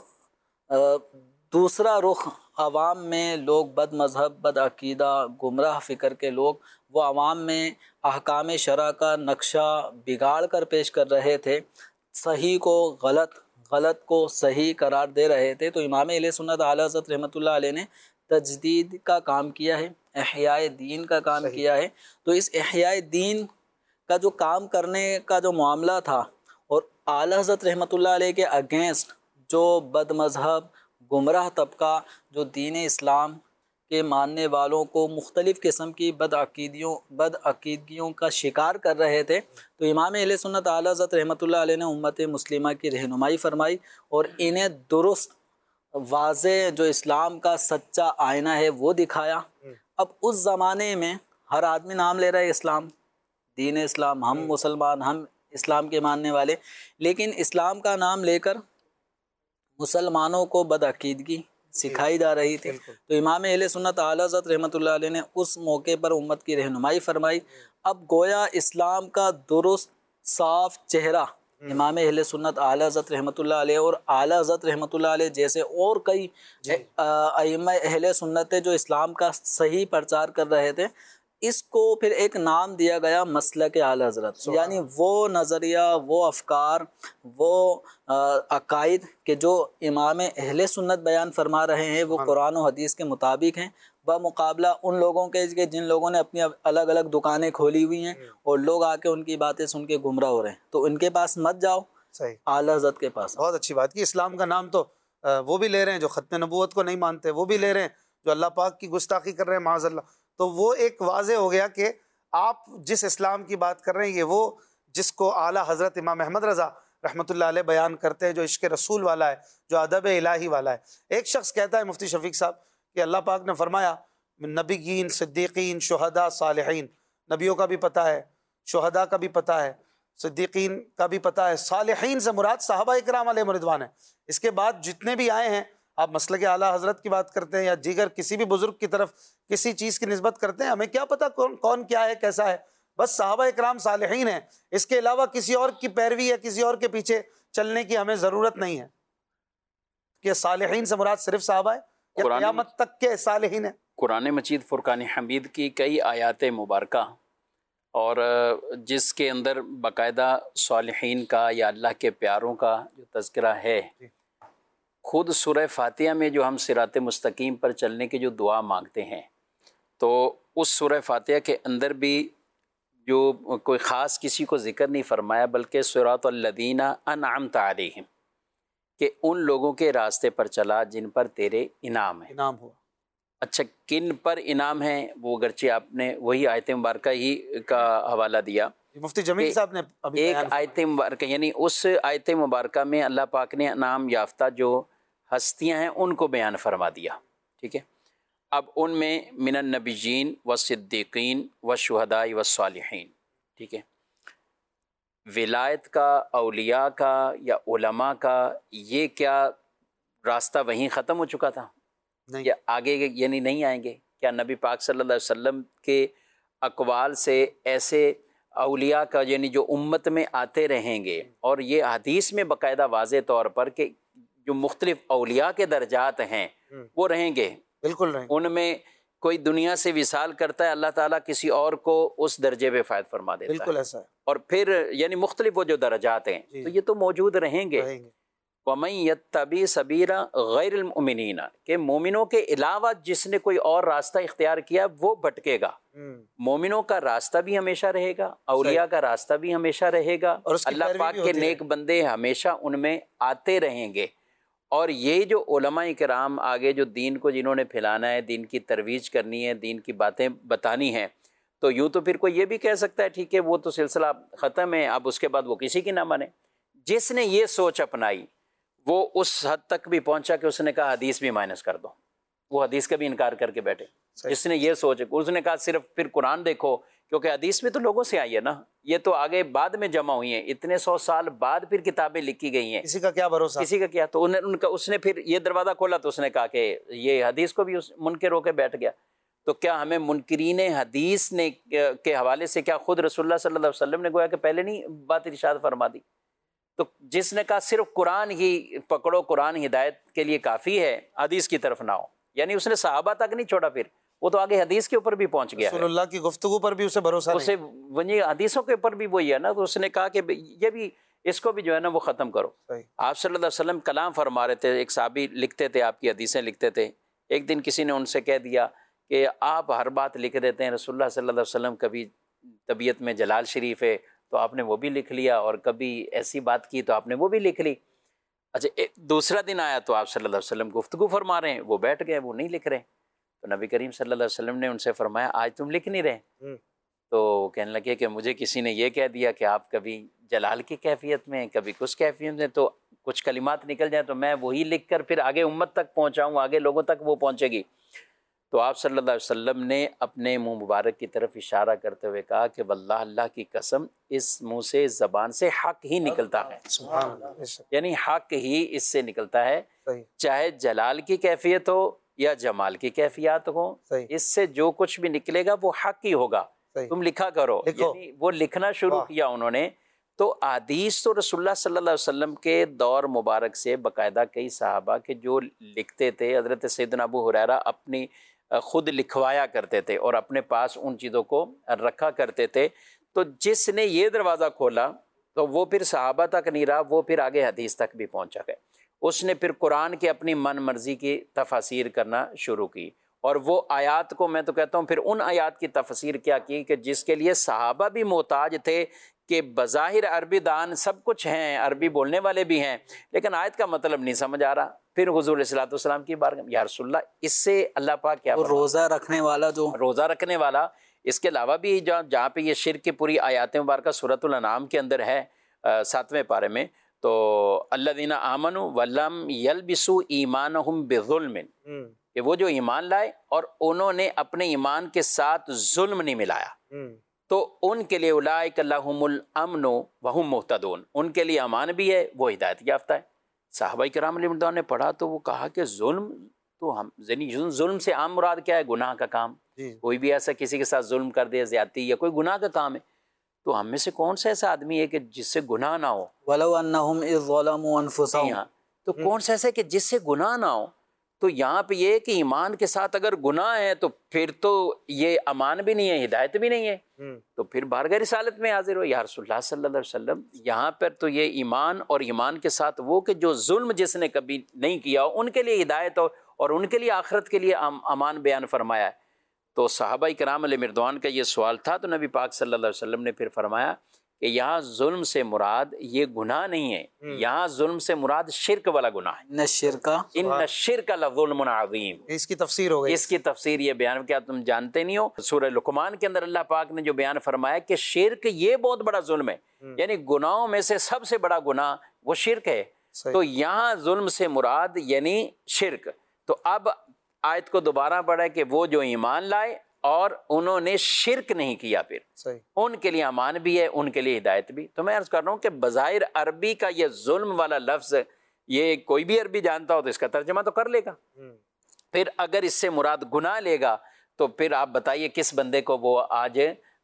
دوسرا رخ عوام میں لوگ بد مذہب، بد عقیدہ، گمراہ فکر کے لوگ وہ عوام میں احکام شرع کا نقشہ بگاڑ کر پیش کر رہے تھے، صحیح کو غلط، غلط کو صحیح قرار دے رہے تھے، تو امام اہل سنت اعلیٰ حضرت رحمۃ اللہ علیہ نے تجدید کا کام کیا ہے، احیاء دین کا کام صحیح کیا ہے۔ تو اس احیاء دین کا جو کام کرنے کا جو معاملہ تھا، اور اعلیٰ حضرت رحمۃ اللہ علیہ کے اگینسٹ جو بد مذہب گمراہ طبقہ جو دین اسلام کے ماننے والوں کو مختلف قسم کی بد عقیدیوں بد عقیدگیوں کا شکار کر رہے تھے، تو امام اہل سنت اعلیٰ حضرت رحمۃ اللہ علیہ نے امت مسلمہ کی رہنمائی فرمائی اور انہیں درست واضح جو اسلام کا سچا آئینہ ہے وہ دکھایا۔ اب اس زمانے میں ہر آدمی نام لے رہا ہے اسلام، دین اسلام، ہم مسلمان، ہم اسلام کے ماننے والے، لیکن اسلام کا نام لے کر مسلمانوں کو بدعقیدگی سکھائی جا رہی تھی۔ تو امام اہل سنت اعلیٰ حضرت رحمۃ اللہ علیہ نے اس موقع پر امت کی رہنمائی فرمائی۔ اب گویا اسلام کا درست صاف چہرہ امام اہل سنت اعلیٰ حضرت رحمۃ اللہ علیہ اور اعلیٰ حضرت رحمۃ اللہ علیہ جیسے اور کئی ائمہ اہل سنت جو اسلام کا صحیح پرچار کر رہے تھے، اس کو پھر ایک نام دیا گیا مسلک اعلیٰ حضرت، یعنی وہ نظریہ، وہ افکار، وہ عقائد کہ جو امام اہل سنت بیان فرما رہے ہیں وہ قرآن و حدیث کے مطابق ہیں، بمقابلہ ان لوگوں کے جن لوگوں نے اپنی الگ الگ دکانیں کھولی ہوئی ہیں اور لوگ آ کے ان کی باتیں سن کے گمراہ ہو رہے ہیں، تو ان کے پاس مت جاؤ، صحیح اعلیٰ حضرت کے پاس۔ بہت اچھی بات کی، اسلام کا نام تو وہ بھی لے رہے ہیں جو ختم نبوت کو نہیں مانتے، وہ بھی لے رہے ہیں جو اللہ پاک کی گستاخی کر رہے ہیں معاذ اللہ، تو وہ ایک واضح ہو گیا کہ آپ جس اسلام کی بات کر رہے ہیں یہ وہ جس کو اعلیٰ حضرت امام احمد رضا رحمۃ اللہ علیہ بیان کرتے ہیں، جو عشق رسول والا ہے، جو ادب الہی والا ہے۔ ایک شخص کہتا ہے مفتی شفیق صاحب کہ اللہ پاک نے فرمایا نبیین، صدیقین، شہداء، صالحین، نبیوں کا بھی پتہ ہے، شہداء کا بھی پتہ ہے، صدیقین کا بھی پتہ ہے، صالحین سے مراد صحابہ اکرام علیہم رضوان ہے۔ اس کے بعد جتنے بھی آئے ہیں، آپ مسلک اعلیٰ حضرت کی بات کرتے ہیں یا دیگر کسی بھی بزرگ کی طرف کسی چیز کی نسبت کرتے ہیں، ہمیں کیا پتہ کون کون کیا ہے، کیسا ہے، بس صحابہ اکرام صالحین ہیں، اس کے علاوہ کسی اور کی پیروی یا کسی اور کے پیچھے چلنے کی ہمیں ضرورت نہیں ہے۔ کہ صالحین سے مراد صرف صحابہ ہے یا قیامت تک کے صالحین ہیں؟ قرآن مجید فرقان حمید کی کئی آیات مبارکہ اور جس کے اندر باقاعدہ صالحین کا یا اللہ کے پیاروں کا جو تذکرہ ہے، خود سورہ فاتحہ میں جو ہم صراط مستقیم پر چلنے کی جو دعا مانگتے ہیں، تو اس سورہ فاتحہ کے اندر بھی جو کوئی خاص کسی کو ذکر نہیں فرمایا، بلکہ صراط الذین انعمت علیہم، کہ ان لوگوں کے راستے پر چلا جن پر تیرے انعام ہے۔ انعام ہوا۔ اچھا، کن پر انعام ہیں وہ اگرچہ آپ نے وہی آیت مبارکہ ہی کا حوالہ دیا، مفتی جمیل صاحب نے ابھی ایک بیان آیت مبارکہ، یعنی اس آیت مبارکہ میں اللہ پاک نے انعام یافتہ جو ہستیاں ہیں ان کو بیان فرما دیا، ٹھیک ہے۔ اب ان میں من النبیین والصدیقین والشہداء والصالحین، ٹھیک ہے۔ ولایت کا، اولیاء کا یا علماء کا یہ کیا راستہ وہیں ختم ہو چکا تھا نہیں، یا آگے یعنی نہیں آئیں گے؟ کیا نبی پاک صلی اللہ علیہ وسلم کے اقوال سے ایسے اولیاء کا یعنی جو امت میں آتے رہیں گے، اور یہ حدیث میں باقاعدہ واضح طور پر کہ جو مختلف اولیاء کے درجات ہیں وہ رہیں گے، بالکل نہیں، ان میں کوئی دنیا سے وصال کرتا ہے، اللہ تعالیٰ کسی اور کو اس درجے پہ فائد فرما دیتا ہے، بالکل ایسا ہے، اور پھر یعنی مختلف وہ جو درجات ہیں جی، تو یہ تو موجود رہیں گے۔ رہیں گے، وَمَن يَتَّبِعْ سَبِيلَ غَيْرِ الْمُؤْمِنِينَ، کہ مومنوں کے علاوہ جس نے کوئی اور راستہ اختیار کیا وہ بھٹکے گا۔ ہم، مومنوں کا راستہ بھی ہمیشہ رہے گا، اولیاء کا راستہ بھی ہمیشہ رہے گا، اور اس کی اللہ پیروی پاک بھی کے ہوتی رہے نیک بندے ہمیشہ ان میں آتے رہیں گے۔ اور یہ جو علماء کرام آگے جو دین کو جنہوں نے پھیلانا ہے، دین کی ترویج کرنی ہے، دین کی باتیں بتانی ہیں، تو یوں تو پھر کوئی یہ بھی کہہ سکتا ہے ٹھیک ہے وہ تو سلسلہ ختم ہے، اب اس کے بعد وہ کسی کی نہ مانے۔ جس نے یہ سوچ اپنائی وہ اس حد تک بھی پہنچا کہ اس نے کہا حدیث بھی مائنس کر دو، وہ حدیث کا بھی انکار کر کے بیٹھے۔ جس نے یہ سوچ، اس نے کہا صرف پھر قرآن دیکھو، کیونکہ حدیث بھی تو لوگوں سے آئی ہے نا، یہ تو آگے بعد میں جمع ہوئی ہیں، اتنے سو سال بعد پھر کتابیں لکھی گئی ہیں، کسی کا کیا بھروسہ، کسی کا کیا۔ تو ان کا اس نے پھر یہ دروازہ کھولا تو اس نے کہا کہ یہ حدیث کو بھی منکر ہو کے بیٹھ گیا۔ تو کیا ہمیں منکرین حدیث نے کے حوالے سے کیا خود رسول اللہ صلی اللہ علیہ وسلم نے گویا کہ پہلے نہیں بات ارشاد فرما دی؟ تو جس نے کہا صرف قرآن ہی پکڑو، قرآن ہدایت کے لیے کافی ہے، حدیث کی طرف نہ ہو، یعنی اس نے صحابہ تک نہیں چھوڑا، پھر وہ تو آگے حدیث کے اوپر بھی پہنچ گیا ہے، رسول اللہ کی گفتگو پر بھی اسے بھروسہ اسے نہیں، وہی حدیثوں کے اوپر بھی وہی ہے نا۔ تو اس نے کہا کہ یہ بھی، اس کو بھی جو ہے نا وہ ختم کرو۔ صحیح، آپ صلی اللہ علیہ وسلم کلام فرما رہے تھے، ایک صحابی لکھتے تھے، آپ کی حدیثیں لکھتے تھے، ایک دن کسی نے ان سے کہہ دیا کہ آپ ہر بات لکھ دیتے ہیں، رسول اللہ صلی اللہ علیہ وسلم کبھی طبیعت میں جلال شریف ہے تو آپ نے وہ بھی لکھ لیا، اور کبھی ایسی بات کی تو آپ نے وہ بھی لکھ لی۔ اچھا ایک دوسرا دن آیا تو آپ صلی اللہ علیہ وسلم گفتگو فرما رہے ہیں، وہ بیٹھ گئے، وہ نہیں لکھ رہے، تو نبی کریم صلی اللہ علیہ وسلم نے ان سے فرمایا آج تم لکھ نہیں رہے؟ ہم، تو وہ کہنے لگے کہ مجھے کسی نے یہ کہہ دیا کہ آپ کبھی جلال کی کیفیت میں، کبھی کچھ کیفیت میں، تو کچھ کلمات نکل جائیں تو میں وہی لکھ کر پھر آگے امت تک پہنچاؤں، آگے لوگوں تک وہ پہنچے گی۔ تو آپ صلی اللہ علیہ وسلم نے اپنے منہ مبارک کی طرف اشارہ کرتے ہوئے کہا کہ واللہ اللہ کی قسم اس منہ سے، زبان سے حق ہی نکلتا ہے، سبحان اللہ، بے شک، یعنی حق ہی اس سے نکلتا ہے، صحیح، چاہے جلال کی کیفیت ہو یا جمال کی کیفیات ہو، صحیح، اس سے جو کچھ بھی نکلے گا وہ حق ہی ہوگا، صحیح، تم لکھا کرو۔ لکھو، یعنی وہ لکھنا شروع واہ، کیا انہوں نے۔ تو حدیث تو رسول اللہ صلی اللہ علیہ وسلم کے دور مبارک سے باقاعدہ کئی صحابہ کے جو لکھتے تھے، حضرت سیدنا ابو ہریرہ اپنی خود لکھوایا کرتے تھے اور اپنے پاس ان چیزوں کو رکھا کرتے تھے۔ تو جس نے یہ دروازہ کھولا تو وہ پھر صحابہ تک نہیں رہا، وہ پھر آگے حدیث تک بھی پہنچا گئے۔ اس نے پھر قرآن کے اپنی من مرضی کی تفاسیر کرنا شروع کی، اور وہ آیات کو میں تو کہتا ہوں پھر ان آیات کی تفسیر کیا کی کہ جس کے لیے صحابہ بھی محتاج تھے کہ بظاہر عربی دان سب کچھ ہیں، عربی بولنے والے بھی ہیں، لیکن آیت کا مطلب نہیں سمجھ آ رہا۔ پھر حضور علیہ الصلوۃ والسلام کی بارگاہ میں یا رسول اللہ اس سے اللہ پاک کیا وہ فرماتا ہے؟ روزہ رکھنے والا جو روزہ رکھنے والا، اس کے علاوہ بھی جہاں جہاں پہ یہ شرک کی پوری آیات مبارکہ سورۃ الانعام کے اندر ہے، ساتویں پارے میں، تو الذین آمنوا ولم یلبسوا ایمانہم بظلم، ہم، کہ وہ جو ایمان لائے اور انہوں نے اپنے ایمان کے ساتھ ظلم نہیں ملایا، ہم، تو ان کے لیے اولئک لہم الامن وہم مہتدون، ان کے لیے امان بھی ہے، وہ ہدایت یافتہ ہے۔ صحابہ کرام علیہ رضوان نے پڑھا تو وہ کہا کہ ظلم تو ہم یعنی ظلم سے عام مراد کیا ہے؟ گناہ کا کام، جی، کوئی بھی ایسا کسی کے ساتھ ظلم کر دے، زیادتی یا کوئی گناہ کا کام ہے، تو ہم میں سے کون سا ایسا آدمی ہے کہ جس سے گناہ نہ ہو؟ وَلَوْ أَنَّهُمْ إِذْ ظَلَمُوا أَنفُسَهُمْ، یہاں تو کون سا ایسا ہے کہ جس سے گناہ نہ ہو؟ تو یہاں پہ یہ ہے کہ ایمان کے ساتھ اگر گناہ ہے تو پھر تو یہ امان بھی نہیں ہے، ہدایت بھی نہیں ہے، ہم، تو پھر بارگاہ رسالت میں حاضر ہو یا رسول اللہ صلی اللہ علیہ وسلم۔ یہاں پر تو یہ ایمان اور ایمان کے ساتھ وہ کہ جو ظلم جس نے کبھی نہیں کیا ان کے لیے ہدایت ہو اور ان کے لیے آخرت کے لیے امان بیان فرمایا ہے۔ تو صحابہ کرام علیہ رضوان کا یہ سوال تھا، تو نبی پاک صلی اللہ علیہ وسلم نے پھر فرمایا کہ یہاں ظلم سے مراد یہ گناہ نہیں ہے، یہاں ظلم سے مراد شرک والا گناہ ہے۔ ان شرکا ان الشرک لظلم عظیم، اس کی تفسیر ہو گئی۔ اس کی تفسیر یہ بیان کیا تم جانتے نہیں ہو؟ سورہ لقمان کے اندر اللہ پاک نے جو بیان فرمایا کہ شرک یہ بہت بڑا ظلم ہے، یعنی گناہوں میں سے سب سے بڑا گناہ وہ شرک ہے۔ صحیح۔ تو یہاں ظلم سے مراد یعنی شرک۔ تو اب آیت کو دوبارہ پڑھا کہ وہ جو ایمان لائے اور انہوں نے شرک نہیں کیا، پھر صحیح، ان کے لیے امان بھی ہے، ان کے لیے ہدایت بھی۔ تو میں عرض کر رہا ہوں کہ بظاہر عربی کا یہ ظلم والا لفظ، یہ کوئی بھی عربی جانتا ہو تو اس کا ترجمہ تو کر لے گا، پھر اگر اس سے مراد گناہ لے گا تو پھر آپ بتائیے کس بندے کو وہ آج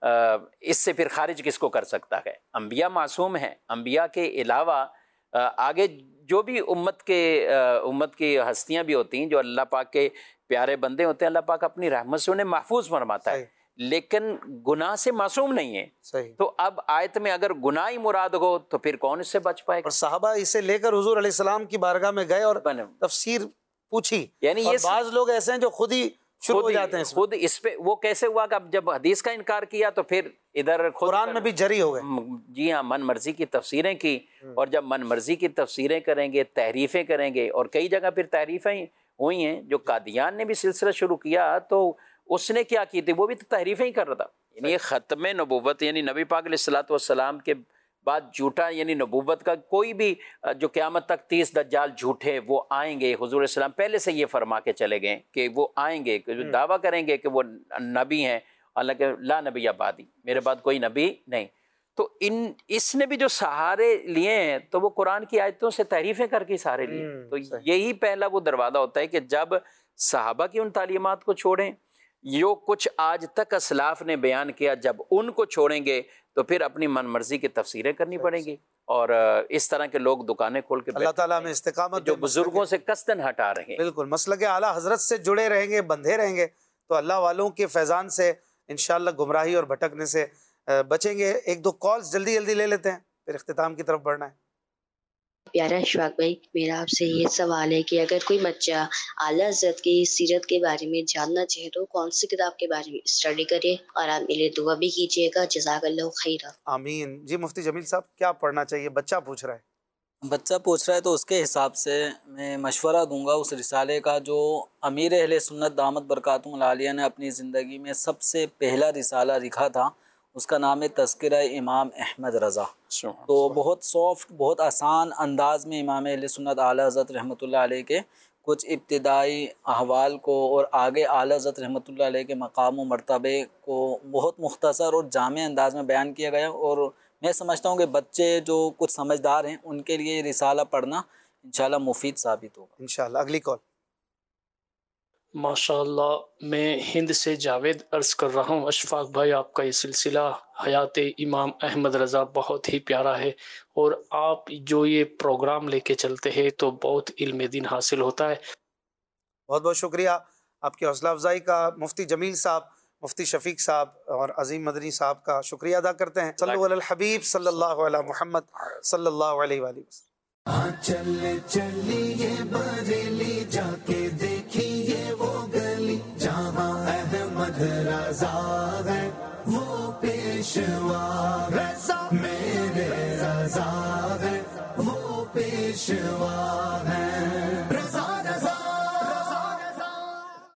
اس سے پھر خارج کس کو کر سکتا ہے؟ انبیاء معصوم ہیں، انبیاء کے علاوہ آگے جو بھی امت کے امت کی ہستیاں بھی ہوتی ہیں جو اللہ پاک کے پیارے بندے ہوتے ہیں، اللہ پاک اپنی رحمت سے انہیں محفوظ فرماتا ہے، لیکن گناہ سے معصوم نہیں ہے۔ صحیح۔ تو اب آیت میں اگر گناہ ہی مراد ہو تو پھر کون اس سے بچ پائے گا؟ اور صحابہ اسے لے کر حضور علیہ السلام کی بارگاہ میں گئے اور تفسیر پوچھی، یعنی اور یہ بعض لوگ ایسے ہیں جو خود ہی شروع ہو خود جاتے ہیں اس میں۔ خود اس پہ وہ کیسے ہوا کہ اب جب حدیث کا انکار کیا تو پھر ادھر خود قرآن میں بھی جری ہو گئے۔ جی ہاں، من مرضی کی تفسیریں کی، اور جب من مرضی کی تفسیریں کریں گے، تحریفیں کریں گے، اور کئی جگہ پھر تحریفیں ہوئی ہیں۔ جو قادیان نے بھی سلسلہ شروع کیا تو اس نے کیا کی تھی؟ وہ بھی تو تحریفیں ہی کر رہا تھا۔ یعنی یہ ختم نبوت، یعنی نبی پاک علیہ الصلوۃ والسلام کے بعد جھوٹا، یعنی نبوت کا کوئی بھی جو قیامت تک تیس دجال جھوٹے وہ آئیں گے، حضور علیہ السلام پہلے سے یہ فرما کے چلے گئے کہ وہ آئیں گے، کہ جو دعویٰ کریں گے کہ وہ نبی ہیں، حالانکہ لا نبی بعدی، میرے بعد کوئی نبی نہیں۔ تو ان اس نے بھی جو سہارے لیے ہیں تو وہ قرآن کی آیتوں سے تحریفیں کر کے سہارے لیے۔ تو یہی پہلا وہ دروازہ ہوتا ہے کہ جب صحابہ کی ان تعلیمات کو چھوڑیں، جو کچھ آج تک اسلاف نے بیان کیا، جب ان کو چھوڑیں گے تو پھر اپنی من مرضی کی تفسیریں کرنی پڑیں گی، اور اس طرح کے لوگ دکانیں کھول کے اللہ تعالیٰ میں استقامت جو دے، بزرگوں سے قصدن ہٹا رہے ہیں۔ بالکل مسلک اعلیٰ حضرت سے جڑے رہیں گے، بندھے رہیں گے تو اللہ والوں کے فیضان سے انشاءاللہ گمراہی اور بھٹکنے سے بچیں گے۔ ایک دو کالز جلدی جلدی لے لیتے ہیں، پھر اختتام کی طرف بڑھنا ہے۔ پیارا اشفاق بھائی، میرا آپ سے یہ سوال ہے کہ اگر کوئی بچہ اعلیٰ حضرت کی سیرت کے بارے میں جاننا چاہے تو کون سی کتاب کے بارے میں اسٹڈی کرے، اور آپ میرے دعا بھی کیجیے گا۔ جزاک اللہ خیرہ۔ آمین۔ جی مفتی جمیل صاحب، کیا پڑھنا چاہیے؟ بچہ پوچھ رہا ہے۔ بچہ پوچھ رہا ہے تو اس کے حساب سے میں مشورہ دوں گا اس رسالے کا جو امیر اہل سنت دامت برکاتہم العالیہ نے اپنی زندگی میں سب سے پہلا رسالہ لکھا تھا، اس کا نام ہے تذکرہ امام احمد رضا۔ تو بہت سافٹ، بہت آسان انداز میں امام اہل سنت اعلیٰ حضرت رحمۃ اللہ علیہ کے کچھ ابتدائی احوال کو اور آگے اعلیٰ حضرت رحمۃ اللہ علیہ کے مقام و مرتبے کو بہت مختصر اور جامع انداز میں بیان کیا گیا، اور میں سمجھتا ہوں کہ بچے جو کچھ سمجھدار ہیں ان کے لیے یہ رسالہ پڑھنا انشاءاللہ مفید ثابت ہوگا انشاءاللہ۔ اگلی کال۔ ماشاء اللہ، میں ہند سے جاوید عرض کر رہا ہوں۔ اشفاق بھائی، آپ کا یہ سلسلہ حیات امام احمد رضا بہت ہی پیارا ہے، اور آپ جو یہ پروگرام لے کے چلتے ہیں تو بہت علم دین حاصل ہوتا ہے۔ بہت بہت شکریہ آپ کی حوصلہ افزائی کا۔ مفتی جمیل صاحب، مفتی شفیق صاحب اور عظیم مدنی صاحب کا شکریہ ادا کرتے ہیں۔ صلو علی الحبیب صلی اللہ علیہ محمد صلی اللہ علیہ وآلہ وسلم۔ چل چلیے بریلی جا کے دیکھیے وہ گلی جہاں احمد رضا ہے وہ پیشوا ہے، میرے رضا ہے وہ پیشوا ہے۔